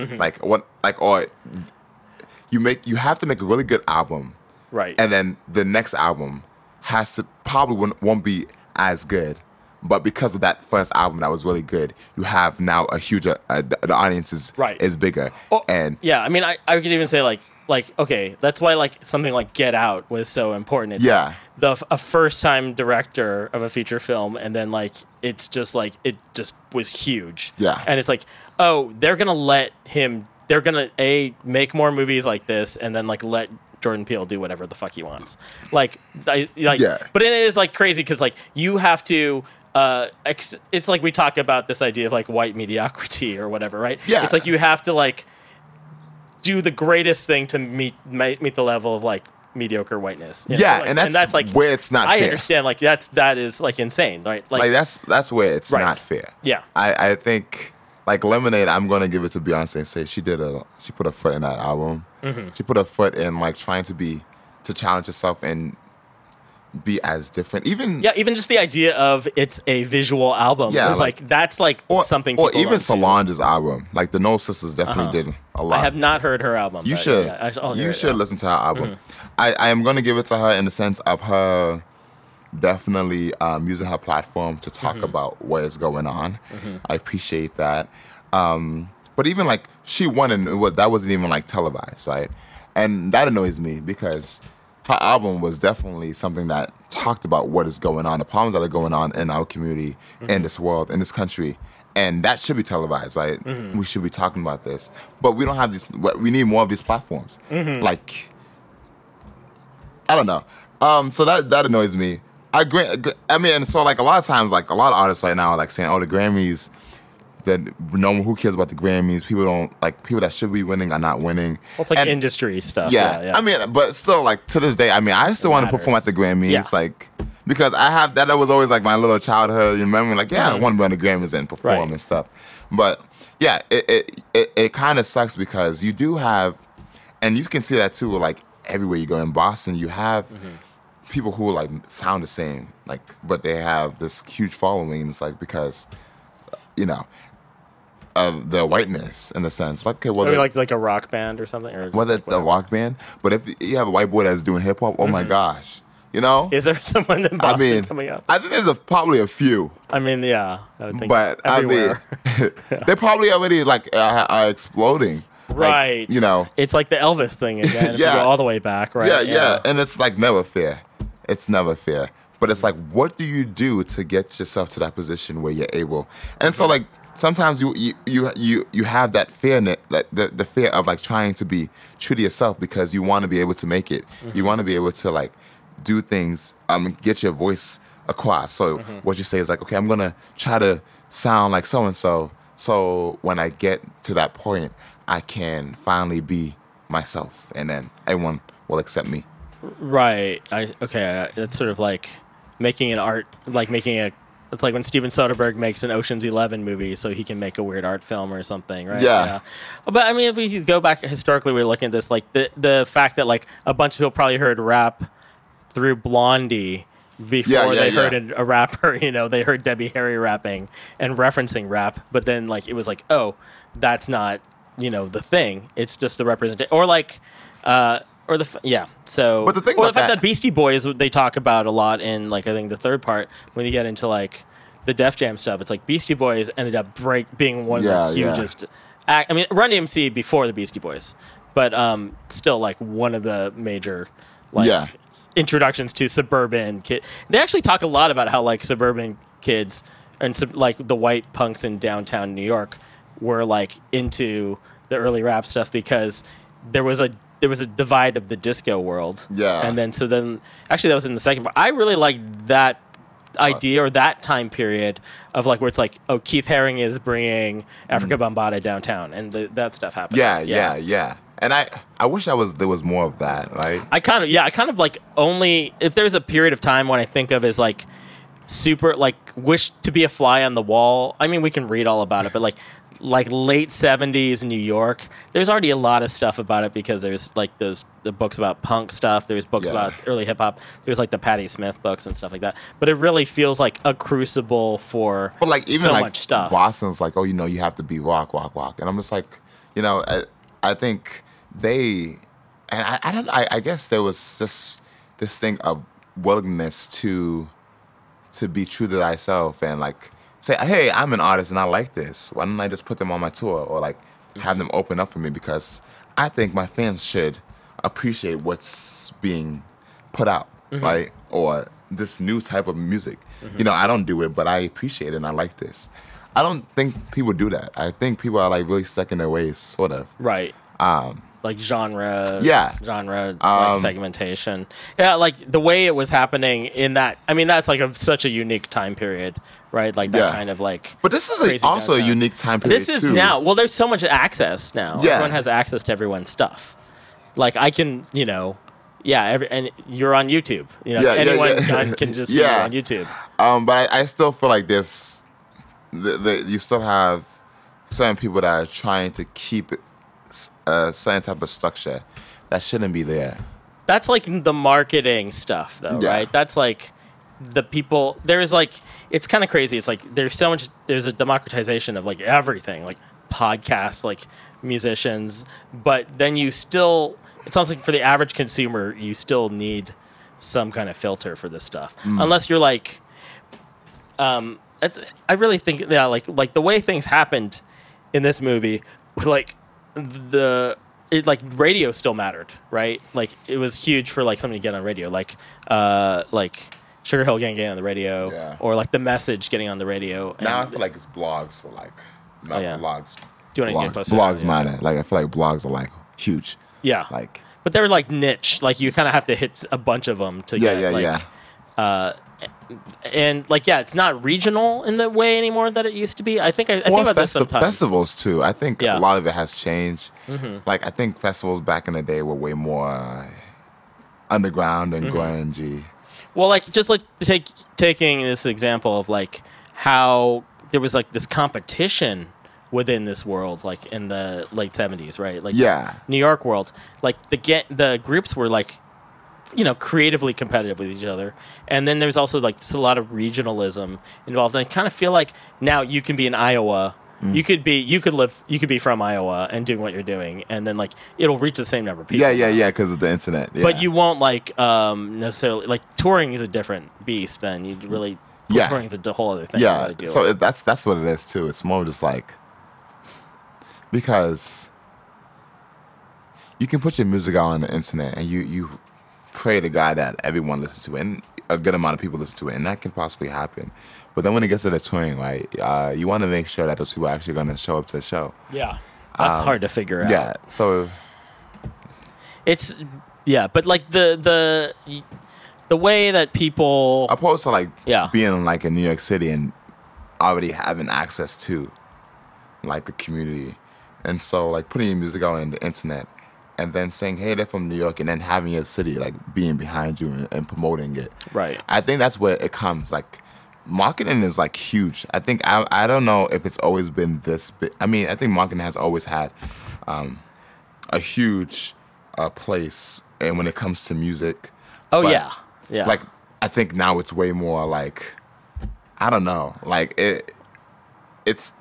You have to make a really good album, right? And then the next album won't be as good, but because of that first album that was really good, you have now a huge the audience is bigger. And I mean I could even say like okay, that's why like something like Get Out was so important. It's like a first time director of a feature film, and then like it's just like it just was huge. Yeah, and it's like they're gonna make more movies like this, and then like let Jordan Peele do whatever the fuck he wants. But it is like crazy because like you have to. It's like we talk about this idea of like white mediocrity or whatever, right? Yeah. It's like you have to like do the greatest thing to meet the level of like mediocre whiteness. Yeah, and that's like where it's not fair. I understand, like that is like insane, right? Like that's where it's not fair. Yeah. I think like Lemonade, I'm gonna give it to Beyonce and say she put a foot in that album. Mm-hmm. She put a foot in like trying to challenge herself and be as different. Even just the idea of it's a visual album. Yeah, is like that's like something. Or people even Solange's album, like the No Sisters definitely did a lot. I have not heard her album. You should. You should listen to her album. I am going to give it to her in the sense of her definitely using her platform to talk about what is going on. I appreciate that. But even like she won and that wasn't even like televised, right? And that annoys me because her album was definitely something that talked about what is going on, the problems that are going on in our community, in this world, in this country. And that should be televised, right? We should be talking about this. But we don't have these, we need more of these platforms. Like, I don't know. So that annoys me. I mean, and so like a lot of times, like a lot of artists right now are like saying, oh, the Grammys, that who cares about the Grammys? People that should be winning are not winning. Well, it's like industry stuff. Yeah. I mean, but still, like to this day, I mean, I still want to perform at the Grammys, like because I have that was always like my little childhood memory. Like, I want to be on the Grammys and perform and stuff. But yeah, it kind of sucks because you do have, and you can see that too. Like everywhere you go in Boston, you have people who like sound the same, like, but they have this huge following. It's like because, of the whiteness in a sense. Like, okay, well, maybe like a rock band or something, or was it a rock band? But if you have a white boy that's doing hip hop, oh my gosh, is there someone in Boston coming up? I think there's probably a few. I mean, yeah, I would think, but everywhere. I mean, they probably already like are exploding. Right. Like, it's like the Elvis thing again. If you go all the way back, right? Yeah, and it's like never fair. It's never fair. But it's like, what do you do to get yourself to that position where you're able? And so like sometimes you have that fear, like the fear of like trying to be true to yourself because you want to be able to make it. You want to be able to like do things, get your voice across. So what you say is like, okay, I'm gonna try to sound like so and so. So when I get to that point, I can finally be myself, and then everyone will accept me. Right. That's sort of like making an art, like it's like when Steven Soderbergh makes an Ocean's 11 movie so he can make a weird art film or something, right? Yeah. But I mean, if we go back historically, we're looking at this, like the fact that like a bunch of people probably heard rap through Blondie before they heard a rapper, they heard Debbie Harry rapping and referencing rap, but then like it was like, oh, that's not, the thing. It's just the representation, or like, So, but the thing or about the fact that Beastie Boys, they talk about a lot in like I think the third part when you get into like the Def Jam stuff. It's like Beastie Boys ended up being one of the hugest. I mean, Run DMC before the Beastie Boys, but still like one of the major introductions to suburban kid. They actually talk a lot about how like suburban kids and like the white punks in downtown New York were like into the early rap stuff because there was a divide of the disco world. Yeah. And then actually that was in the second part. I really liked that idea or that time period of like where it's like, oh, Keith Haring is bringing Africa Bambaataa downtown and that stuff happened. Yeah. And I wish there was more of that, right? I kind of like only if there's a period of time when I think of as like super like wish to be a fly on the wall. I mean, we can read all about it, but like late 70s New York, there's already a lot of stuff about it because there's like the books about punk stuff, there's books about early hip hop, there's like the Patti Smith books and stuff like that. But it really feels like a crucible for so much stuff. Boston's like, oh, you have to be rock. And I'm just like, I think they, and I guess there was just this thing of willingness to be true to thyself and like say, hey, I'm an artist and I like this. Why don't I just put them on my tour or like have them open up for me? Because I think my fans should appreciate what's being put out, right? Or this new type of music. I don't do it, but I appreciate it and I like this. I don't think people do that. I think people are like really stuck in their ways, sort of. Right. like genre segmentation. Yeah, like the way it was happening in that. I mean, that's like such a unique time period, right? Like that kind of like. But this is also a unique time period. This is now. Well, there's so much access now. Yeah. Everyone has access to everyone's stuff. Like I can, and you're on YouTube. Anyone can just see you on YouTube. But I still feel like there's, you still have certain people that are trying to keep a certain type of structure that shouldn't be there. That's like the marketing stuff, though, right? That's like the people. There's like, it's kind of crazy. It's like there's a democratization of like everything, like podcasts, like musicians, but then you still, it sounds like for the average consumer, you still need some kind of filter for this stuff, unless you're like, I really think like the way things happened in this movie, like radio still mattered, right? Like it was huge for like somebody to get on radio, like Sugar Hill Gang getting on the radio, or like The Message getting on the radio. Now I feel like it's blogs, so like blogs. Do you want to get closer? Blogs matter. Like I feel like blogs are like huge. Yeah. Like, but they're like niche. Like you kind of have to hit a bunch of them to get. And like it's not regional in the way anymore that it used to be. I think about this sometimes. Festivals too. I think a lot of it has changed. Mm-hmm. Like I think festivals back in the day were way more underground and grungy. Well, like just like taking this example of like how there was like this competition within this world, like in the late 70s, right? Like this New York world, like the groups were like, creatively competitive with each other. And then there's also like just a lot of regionalism involved. And I kind of feel like now you can be in Iowa. You could be from Iowa and doing what you're doing, and then like it'll reach the same number of people. Yeah, because of the internet. Yeah. But you won't like necessarily like touring is a different beast. Then you really touring is a whole other thing. Yeah, so that's what it is too. It's more just like, because you can put your music out on the internet and you pray to God that everyone listens to it and a good amount of people listen to it, and that can possibly happen. But then when it gets to the touring, right, you want to make sure that those people are actually going to show up to the show. Yeah, that's hard to figure out. Yeah, so it's but like the way that people, opposed to like being like in New York City and already having access to like the community, and so like putting your music out on the internet and then saying, hey, they're from New York, and then having your city like being behind you and promoting it. Right. I think that's where it comes. Like marketing is like huge. I think I don't know if it's always been this big. I mean, I think marketing has always had a huge place, and when it comes to music. Oh, but, yeah. Like I think now it's way more like, I don't know, like it's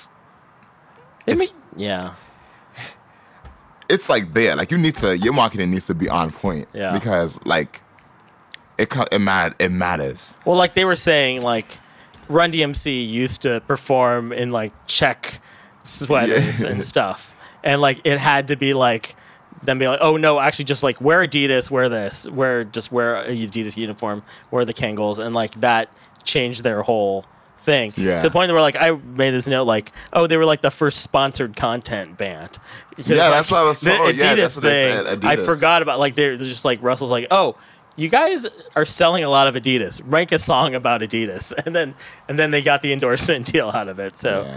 like there. Like your marketing needs to be on point. Yeah. Because like it matters. Well, like they were saying, like Run DMC used to perform in like check sweaters and stuff, and like it had to be like them be like, oh no, actually just like wear Adidas, wear this, wear a Adidas uniform, wear the Kangol, and like that changed their whole thing. Yeah. To the point where like I made this note like, oh, they were like the first sponsored content band. Because, that's what I was told. The Adidas that's what thing, they said, Adidas. I forgot about, like they're just like Russell's like, oh, you guys are selling a lot of Adidas. Write a song about Adidas, and then they got the endorsement deal out of it. So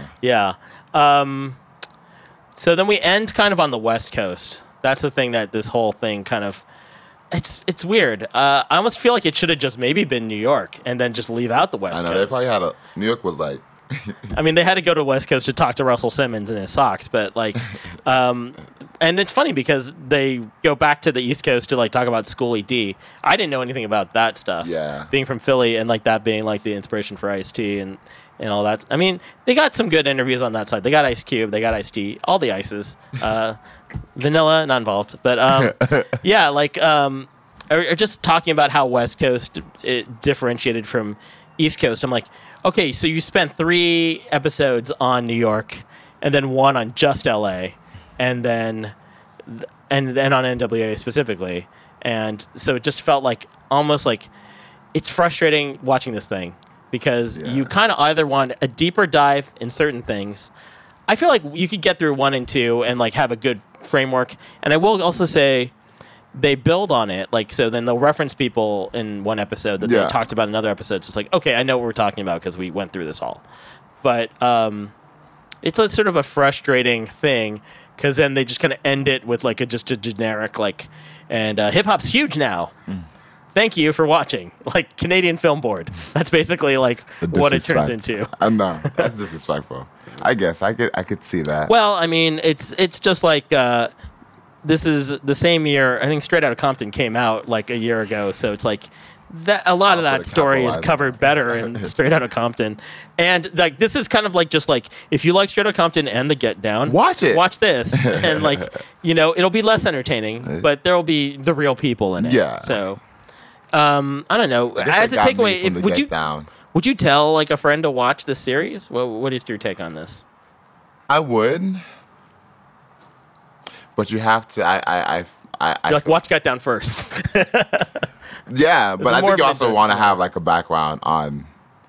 so then we end kind of on the West Coast. That's the thing that this whole thing kind of. It's weird. I almost feel like it should have just maybe been New York and then just leave out the West Coast. I know, they probably had New York was like... I mean, they had to go to West Coast to talk to Russell Simmons in his socks, but like... and it's funny because they go back to the East Coast to like talk about Schoolie D. I didn't know anything about that stuff. Yeah. Being from Philly and like that being like the inspiration for Ice-T and all that. I mean, they got some good interviews on that side. They got Ice Cube, they got Ice-T, all the Ices. Vanilla, not involved. But or just talking about how West Coast it differentiated from East Coast. I'm like, okay, so you spent 3 episodes on New York and then 1 on just LA and then on NWA specifically. And so it just felt like almost like it's frustrating watching this thing because you kind of either want a deeper dive in certain things. I feel like you could get through 1 and 2 and like have a good framework. And I will also say they build on it. Like, so then they'll reference people in one episode that they talked about in another episode. So it's like, okay, I know what we're talking about because we went through this all. But it's a sort of a frustrating thing because then they just kind of end it with like just a generic like, and hip hop's huge now. Thank you for watching. Like Canadian Film Board. That's basically like what it turns into. No, that's disrespectful. I guess I could see that. Well, I mean, it's just like this is the same year. I think Straight Outta Compton came out like a year ago, so it's like that. A lot of that story is covered better in Straight Outta Compton, and like this is kind of like just like if you like Straight Outta Compton and The Get Down, watch this, and like it'll be less entertaining, but there will be the real people in it. Yeah. So I don't know. As a takeaway, would you tell like a friend to watch the series? What is your take on this? I would. But you have to. I like watch Get Down first. Yeah, but I think you also want to have like a background on.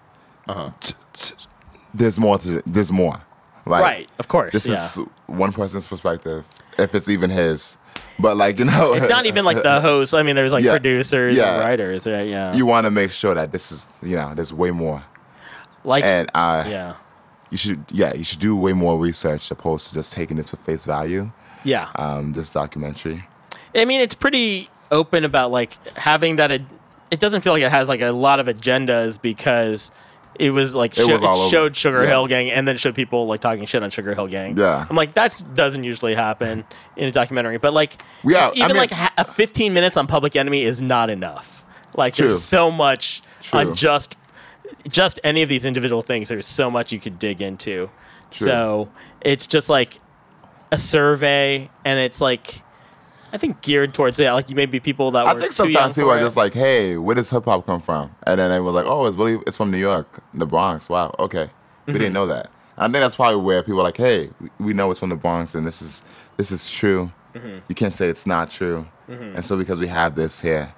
There's more. Like, right, of course. This is one person's perspective, if it's even his. But like it's not even like the host. I mean, there's like producers and writers. Yeah. You want to make sure that this is there's way more. Like you should do way more research opposed to just taking this for face value. Yeah. This documentary. I mean, it's pretty open about like having that. It doesn't feel like it has like a lot of agendas because it was like it showed Sugar Hill Gang and then showed people like talking shit on Sugar Hill Gang. Yeah. I'm like, that doesn't usually happen in a documentary, but like even like 15 minutes on Public Enemy is not enough. Like there's so much on just any of these individual things. There's so much you could dig into. True. So it's just like a survey, and it's like I think geared towards like maybe people that were. I think sometimes people are just like, "Hey, where does hip hop come from?" And then they were like, "Oh, it's from New York, the Bronx." Wow, okay, we didn't know that. And I think that's probably where people are like, "Hey, we know it's from the Bronx, and this is true. You can't say it's not true." And so because we have this here,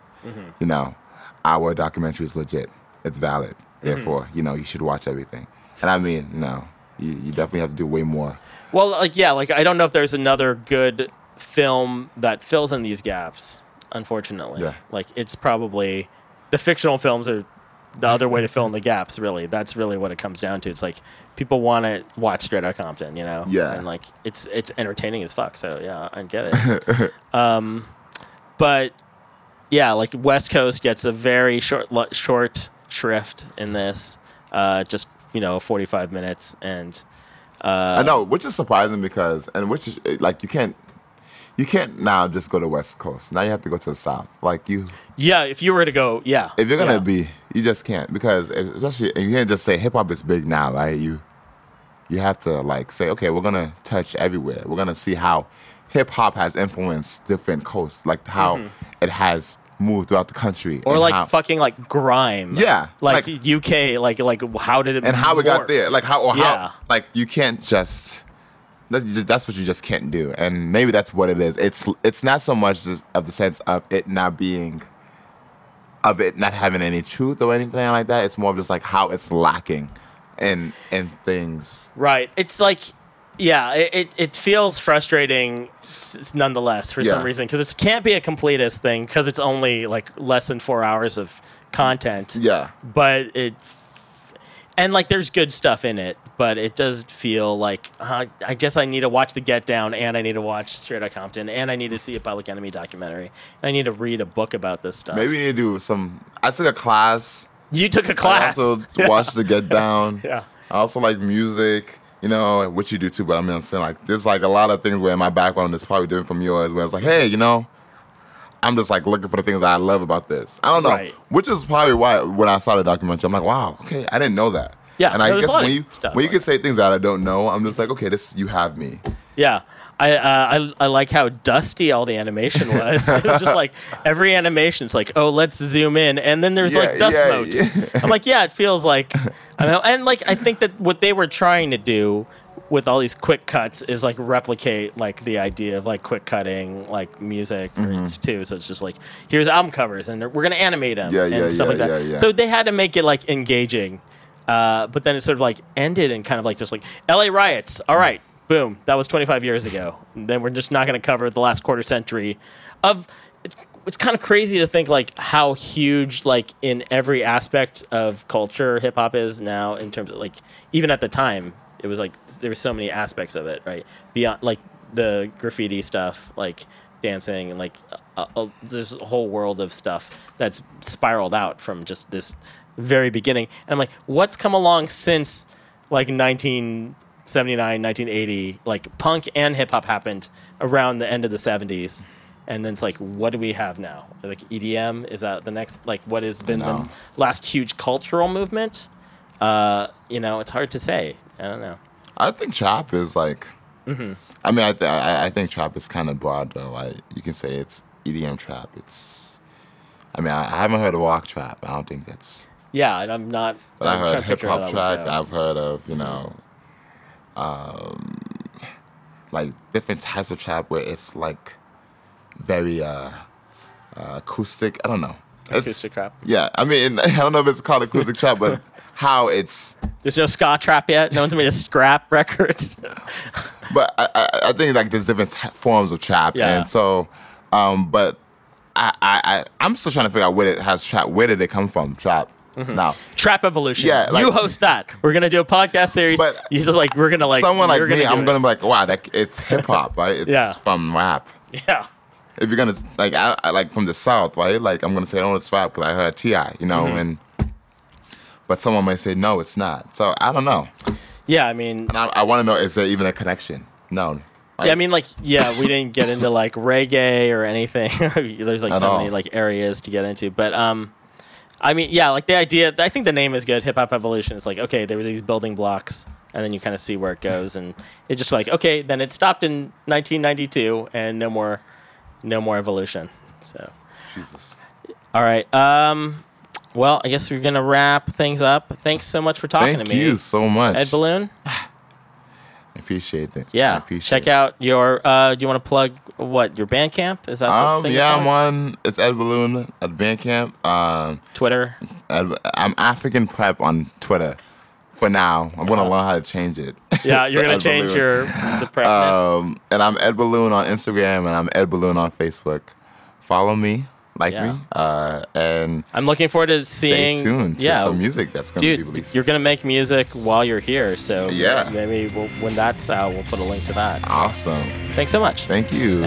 our documentary is legit. It's valid. Therefore, you should watch everything. And I mean, no, you definitely have to do way more. Well, like I don't know if there's another good film that fills in these gaps. Unfortunately, like it's probably the fictional films are the other way to fill in the gaps. Really, that's really what it comes down to. It's like people want to watch Straight Outta Compton, and like it's entertaining as fuck. So yeah, I get it. But yeah, like West Coast gets a very short shrift in this. Just 45 minutes and. I know, which is surprising because, and which is like you can't now just go to West Coast. Now you have to go to the South. Like if you were to go, if you're gonna be, you just can't because especially you can't just say hip hop is big now, right? You have to like say, okay, we're gonna touch everywhere. We're gonna see how hip hop has influenced different coasts, like how it has moved throughout the country, or like fucking like grime, like UK, like how did it and how it got there, like how like you can't just that's what you just can't do, and maybe that's what it is. It's not so much just of the sense of it not having any truth or anything like that. It's more of just like how it's lacking in things. Right. It's like it feels frustrating. Nonetheless, for some reason, because it can't be a completist thing because it's only like less than 4 hours of content. Yeah, but and like there's good stuff in it, but it does feel like I guess I need to watch The Get Down, and I need to watch Straight Outta Compton, and I need to see a Public Enemy documentary, and I need to read a book about this stuff. Maybe you need to do some. I took a class. You took a class. I also watched The Get Down. Yeah. I also like music. What you do too, but I'm saying like there's like a lot of things where my background is probably different from yours, where it's like, hey, I'm just like looking for the things that I love about this. I don't know, which is probably why when I saw the documentary, I'm like, wow, okay, I didn't know that. Yeah, and I guess when you can say things that I don't know, I'm just like, okay, you have me. Yeah. I like how dusty all the animation was. It was just like every animation's like, oh, let's zoom in, and then there's like dust motes. I'm like, it feels like I don't know, and like I think that what they were trying to do with all these quick cuts is like replicate like the idea of like quick cutting like music too. So it's just like here's album covers, and we're gonna animate them and stuff like that. Yeah. So they had to make it like engaging, but then it sort of like ended and kind of like just like LA riots. All right. boom, that was 25 years ago. And then we're just not going to cover the last quarter century of. It's kind of crazy to think like how huge like in every aspect of culture hip hop is now in terms of like even at the time it was like there were so many aspects of it, right? Beyond like the graffiti stuff, like dancing, and like there's a whole world of stuff that's spiraled out from just this very beginning. And I'm like, what's come along since like 1979, 1980? Like punk and hip hop happened around the end of the 70s. And then it's like, what do we have now? Like EDM, is that the next, like what has been the last huge cultural movement? It's hard to say. I don't know. I think trap is like, I mean, I think trap is kind of broad though. You can say it's EDM trap. I haven't heard of walk trap. I don't think that's. Yeah, and I'm not. But I heard hip hop trap. I've heard of, like different types of trap where it's like very acoustic. I don't know. Acoustic trap. Yeah, I mean, I don't know if it's called acoustic trap, but how it's. There's no ska trap yet. No one's made a scrap record. But I think like there's different forms of trap, and so, but I'm still trying to figure out where it has trap. Where did it come from? Trap. Now, Trap Evolution. Yeah, like, you host that. We're gonna do a podcast series. But you just like we're gonna like someone like me. I'm gonna be like, wow, it's hip hop, right? It's from rap. Yeah. If you're gonna like, I like from the South, right? Like I'm gonna say, oh, it's rap because I heard T.I., and but someone might say, no, it's not. So I don't know. Yeah, I mean, and I want to know, is there even a connection? No. Right? Yeah, I mean, like, we didn't get into like reggae or anything. There's like so many like areas to get into, but I mean, yeah, like the idea. I think the name is good. Hip Hop Evolution. It's like, okay, there were these building blocks, and then you kind of see where it goes, and it's just like, okay, then it stopped in 1992, and no more evolution. So, Jesus. All right. Well, I guess we're gonna wrap things up. Thanks so much for talking to me. Thank you so much, Ed Balloon. I appreciate it. Yeah. Check out your. Do you want to plug what your Bandcamp? Is that the thing? Yeah, I'm on. It's Ed Balloon at Bandcamp. Twitter. I'm African Prep on Twitter. For now, I'm gonna learn how to change it. Yeah, you're gonna change the prepness. And I'm Ed Balloon on Instagram, and I'm Ed Balloon on Facebook. Follow me. Like me, and I'm looking forward to seeing. Stay tuned to some music that's going to be released. You're going to make music while you're here, so yeah, maybe when that's out, we'll put a link to that. Awesome. Thanks so much. Thank you.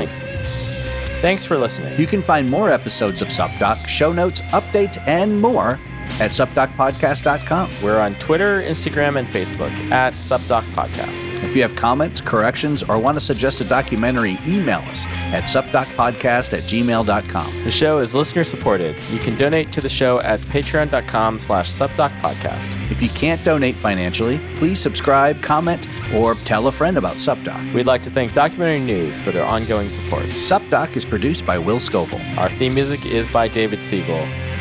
Thanks for listening. You can find more episodes of SupDoc, show notes, updates, and more at supdocpodcast.com. We're on Twitter, Instagram, and Facebook at SupDoc Podcast. If you have comments, corrections, or want to suggest a documentary, email us at supdocpodcast@gmail.com. The show is listener supported. You can donate to the show at patreon.com/SupDocPodcast. If you can't donate financially, please subscribe, comment, or tell a friend about SupDoc. We'd like to thank Documentary News for their ongoing support. SupDoc is produced by Will Scoville. Our theme music is by David Siegel.